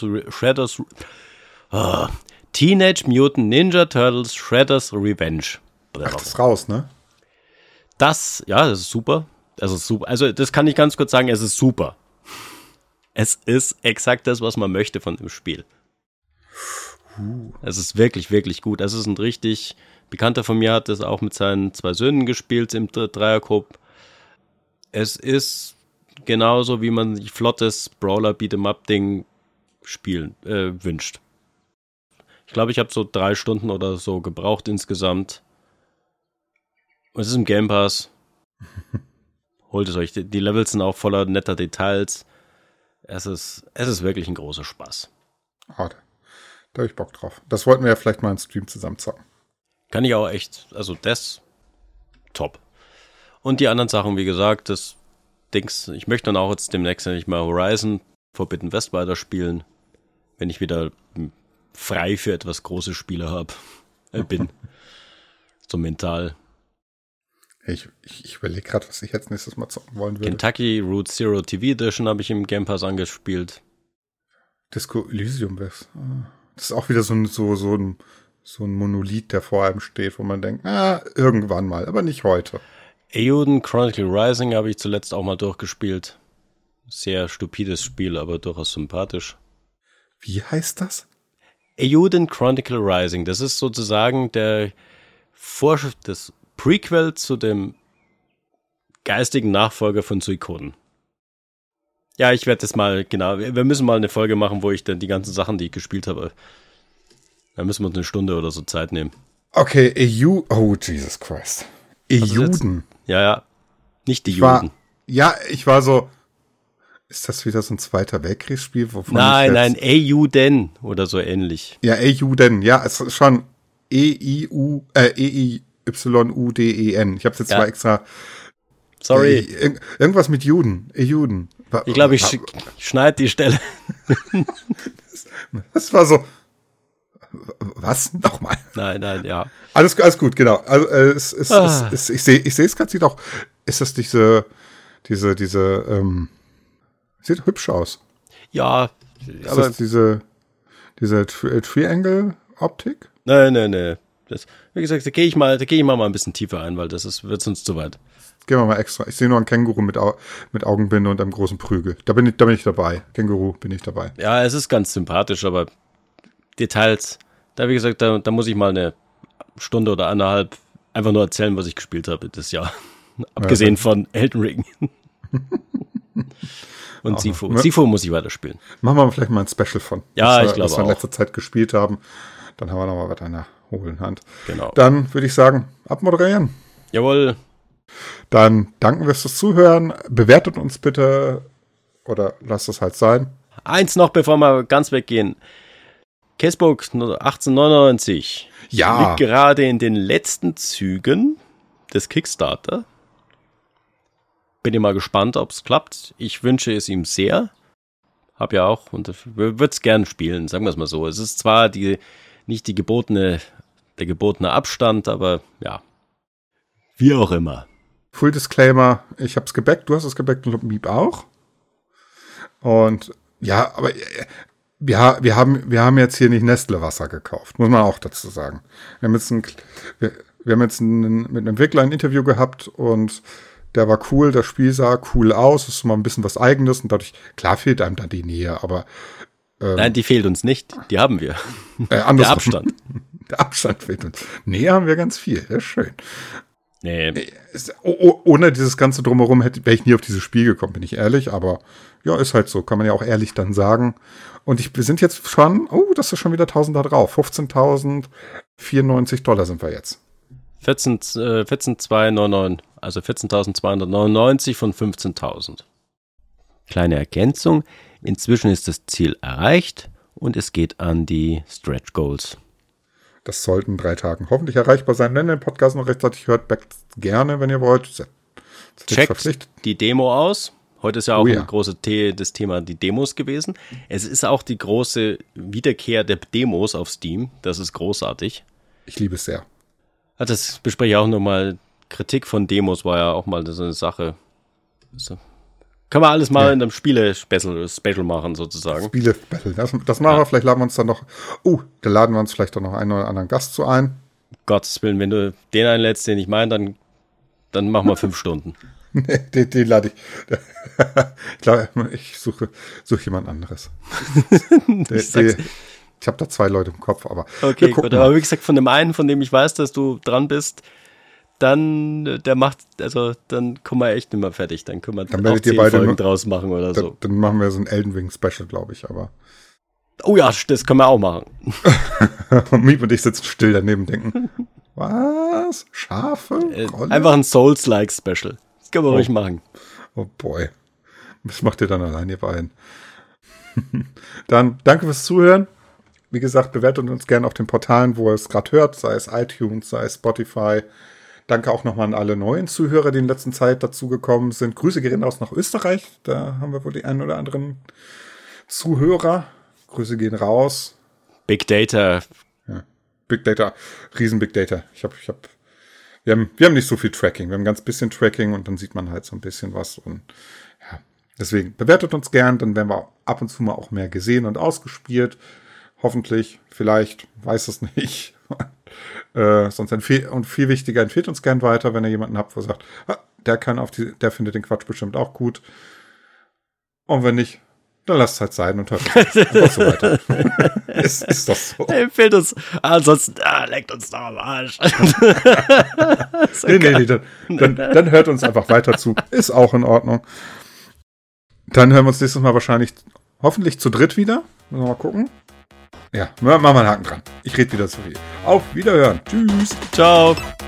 Speaker 2: Teenage Mutant Ninja Turtles Shredder's Revenge.
Speaker 1: Ach, das ist raus, ne?
Speaker 2: Das ist super. Also das kann ich ganz kurz sagen, es ist super. Es ist exakt das, was man möchte von dem Spiel. Es ist wirklich, wirklich gut. Es ist ein richtig Bekannter von mir, hat das auch mit seinen 2 Söhnen gespielt im Dreiergrupp. Es ist genauso, wie man sich flottes Brawler-Beat'em-up-Ding spielen wünscht. Ich glaube, ich habe so 3 Stunden oder so gebraucht insgesamt. Und es ist im Game Pass. Holt es euch. Die Levels sind auch voller netter Details. Es ist wirklich ein großer Spaß.
Speaker 1: Da habe ich Bock drauf. Das wollten wir ja vielleicht mal im Stream zusammen zocken.
Speaker 2: Kann ich auch echt, also das top. Und die anderen Sachen, wie gesagt, ich möchte dann auch jetzt demnächst endlich mal Horizon Forbidden West weiterspielen, wenn ich wieder frei für etwas große Spiele bin. So mental.
Speaker 1: Ich überlege gerade, was ich jetzt nächstes Mal zocken wollen würde.
Speaker 2: Kentucky Route Zero TV Edition habe ich im Game Pass angespielt.
Speaker 1: Disco Elysium das ist auch wieder so ein Monolith, der vor einem steht, wo man denkt, irgendwann mal, aber nicht heute.
Speaker 2: Eiyuden Chronicle Rising habe ich zuletzt auch mal durchgespielt. Sehr stupides Spiel, aber durchaus sympathisch.
Speaker 1: Wie heißt das?
Speaker 2: Eiyuden Chronicle Rising. Das ist sozusagen das Prequel zu dem geistigen Nachfolger von Suikoden. Ja, ich werde das mal, genau, wir müssen mal eine Folge machen, wo ich dann die ganzen Sachen, die ich gespielt habe, da müssen wir uns 1 Stunde oder so Zeit nehmen.
Speaker 1: Okay, oh, Jesus Christ. Eiyuden.
Speaker 2: Ja, nicht die Juden.
Speaker 1: Ich war so, ist das wieder so ein Zweiter Weltkriegsspiel?
Speaker 2: Nein, Eiyuden oder so ähnlich.
Speaker 1: Ja, Eiyuden, ja, es ist schon E-I-Y-U-D-E-N. Ich habe es jetzt mal extra.
Speaker 2: Sorry.
Speaker 1: Irgendwas mit Juden. Eiyuden.
Speaker 2: Ich glaube, ich schneide die Stelle.
Speaker 1: Das war so. Was? Nochmal.
Speaker 2: Nein, ja.
Speaker 1: Alles gut, genau. Also ich sehe es gerade, sieht auch. Ist das diese sieht hübsch aus.
Speaker 2: Ja,
Speaker 1: ist aber das diese Triangle-Optik?
Speaker 2: Nee. Wie gesagt, da gehe ich mal ein bisschen tiefer ein, weil wird sonst zu weit.
Speaker 1: Gehen wir mal extra. Ich sehe nur einen Känguru mit Augenbinde und einem großen Prügel. Da bin ich dabei. Känguru bin ich dabei.
Speaker 2: Ja, es ist ganz sympathisch, aber Details, wie gesagt, da muss ich mal 1 Stunde oder 1,5 einfach nur erzählen, was ich gespielt habe das Jahr. Abgesehen von Elden Ring. Und Sifu. Ne? Sifu muss ich weiterspielen.
Speaker 1: Machen wir vielleicht mal ein Special von.
Speaker 2: Ja, ich glaube auch.
Speaker 1: Was wir in letzter Zeit gespielt haben. Dann haben wir noch mal was an der hohlen Hand.
Speaker 2: Genau.
Speaker 1: Dann würde ich sagen, abmoderieren.
Speaker 2: Jawohl.
Speaker 1: Dann danken wir fürs Zuhören. Bewertet uns bitte oder lasst es halt sein.
Speaker 2: Eins noch, bevor wir ganz weggehen. Casebook 1899 liegt gerade in den letzten Zügen des Kickstarter. Bin ich mal gespannt, ob es klappt. Ich wünsche es ihm sehr. Hab ja auch und würde es gern spielen, sagen wir es mal so. Es ist zwar nicht der gebotene Abstand, aber ja, wie auch immer.
Speaker 1: Full Disclaimer, ich hab's gebackt, du hast es gebackt und Miep auch. Und ja, aber wir haben jetzt hier nicht Nestle-Wasser gekauft, muss man auch dazu sagen. Wir haben jetzt mit einem Entwickler ein Interview gehabt und der war cool, das Spiel sah cool aus, ist mal ein bisschen was Eigenes und dadurch, klar fehlt einem dann die Nähe, aber
Speaker 2: nein, die fehlt uns nicht, die haben wir. Der Abstand.
Speaker 1: Der Abstand fehlt uns. Nähe haben wir ganz viel, das ist schön.
Speaker 2: Nee.
Speaker 1: Ohne dieses ganze Drumherum wäre ich nie auf dieses Spiel gekommen, bin ich ehrlich, aber ja, ist halt so, kann man ja auch ehrlich dann sagen. Und wir sind jetzt schon, das ist schon wieder 1.000 da drauf, $15.094 sind wir jetzt.
Speaker 2: 14.299, also 14.299 von 15.000. Kleine Ergänzung, inzwischen ist das Ziel erreicht und es geht an die Stretch Goals.
Speaker 1: Das sollten in 3 Tagen hoffentlich erreichbar sein. Wenn ihr den Podcast noch rechtzeitig hört, backt gerne, wenn ihr wollt.
Speaker 2: Checkt die Demo aus. Heute ist ja auch ein großes das Thema die Demos gewesen. Es ist auch die große Wiederkehr der Demos auf Steam. Das ist großartig.
Speaker 1: Ich liebe es sehr.
Speaker 2: Das bespreche ich auch nochmal. Kritik von Demos war ja auch mal so eine Sache. So. Können wir alles mal in einem Spiele-Special machen, sozusagen.
Speaker 1: Spiele-Special, das machen wir. Vielleicht laden wir uns dann noch, da laden wir uns vielleicht doch noch einen oder anderen Gast zu ein.
Speaker 2: Gottes Willen, wenn du den einlädst, den ich meine, dann machen wir 5 Stunden.
Speaker 1: Nee, den lade ich. Ich glaube, ich suche jemand anderes. Ich habe da 2 Leute im Kopf, aber
Speaker 2: okay, gut, aber wie gesagt, von dem einen, von dem ich weiß, dass du dran bist, dann kommen wir echt nicht mehr fertig. Dann können wir auch 10 Folgen draus machen oder so.
Speaker 1: Dann machen wir so ein Elden Ring Special, glaube ich, aber.
Speaker 2: Oh ja, das können wir auch machen.
Speaker 1: Miep und ich sitzen still daneben und denken, was? Schafe?
Speaker 2: Einfach ein Souls-like Special. Das können wir ruhig machen.
Speaker 1: Oh boy. Das macht ihr dann allein, ihr beiden. Dann danke fürs Zuhören. Wie gesagt, bewertet uns gerne auf den Portalen, wo ihr es gerade hört, sei es iTunes, sei es Spotify. Danke auch nochmal an alle neuen Zuhörer, die in letzter Zeit dazugekommen sind. Grüße gehen raus nach Österreich. Da haben wir wohl die einen oder anderen Zuhörer. Grüße gehen raus.
Speaker 2: Big Data.
Speaker 1: Ja, Big Data. Riesen Big Data. Wir haben nicht so viel Tracking. Wir haben ein ganz bisschen Tracking und dann sieht man halt so ein bisschen was. Und ja, deswegen bewertet uns gern. Dann werden wir ab und zu mal auch mehr gesehen und ausgespielt. Hoffentlich, vielleicht, weiß es nicht. Sonst viel wichtiger, empfehlt uns gern weiter, wenn ihr jemanden habt, wo ihr sagt, der findet den Quatsch bestimmt auch gut. Und wenn nicht, dann lasst es halt sein und hört einfach so weiter. ist doch so.
Speaker 2: Empfehlt uns, ansonsten leckt uns doch am Arsch.
Speaker 1: Nee, dann hört uns einfach weiter zu. Ist auch in Ordnung. Dann hören wir uns nächstes Mal hoffentlich zu dritt wieder. Müssen wir mal gucken. Ja, machen wir einen Haken dran. Ich rede wieder zu viel. Auf Wiederhören. Tschüss.
Speaker 2: Ciao.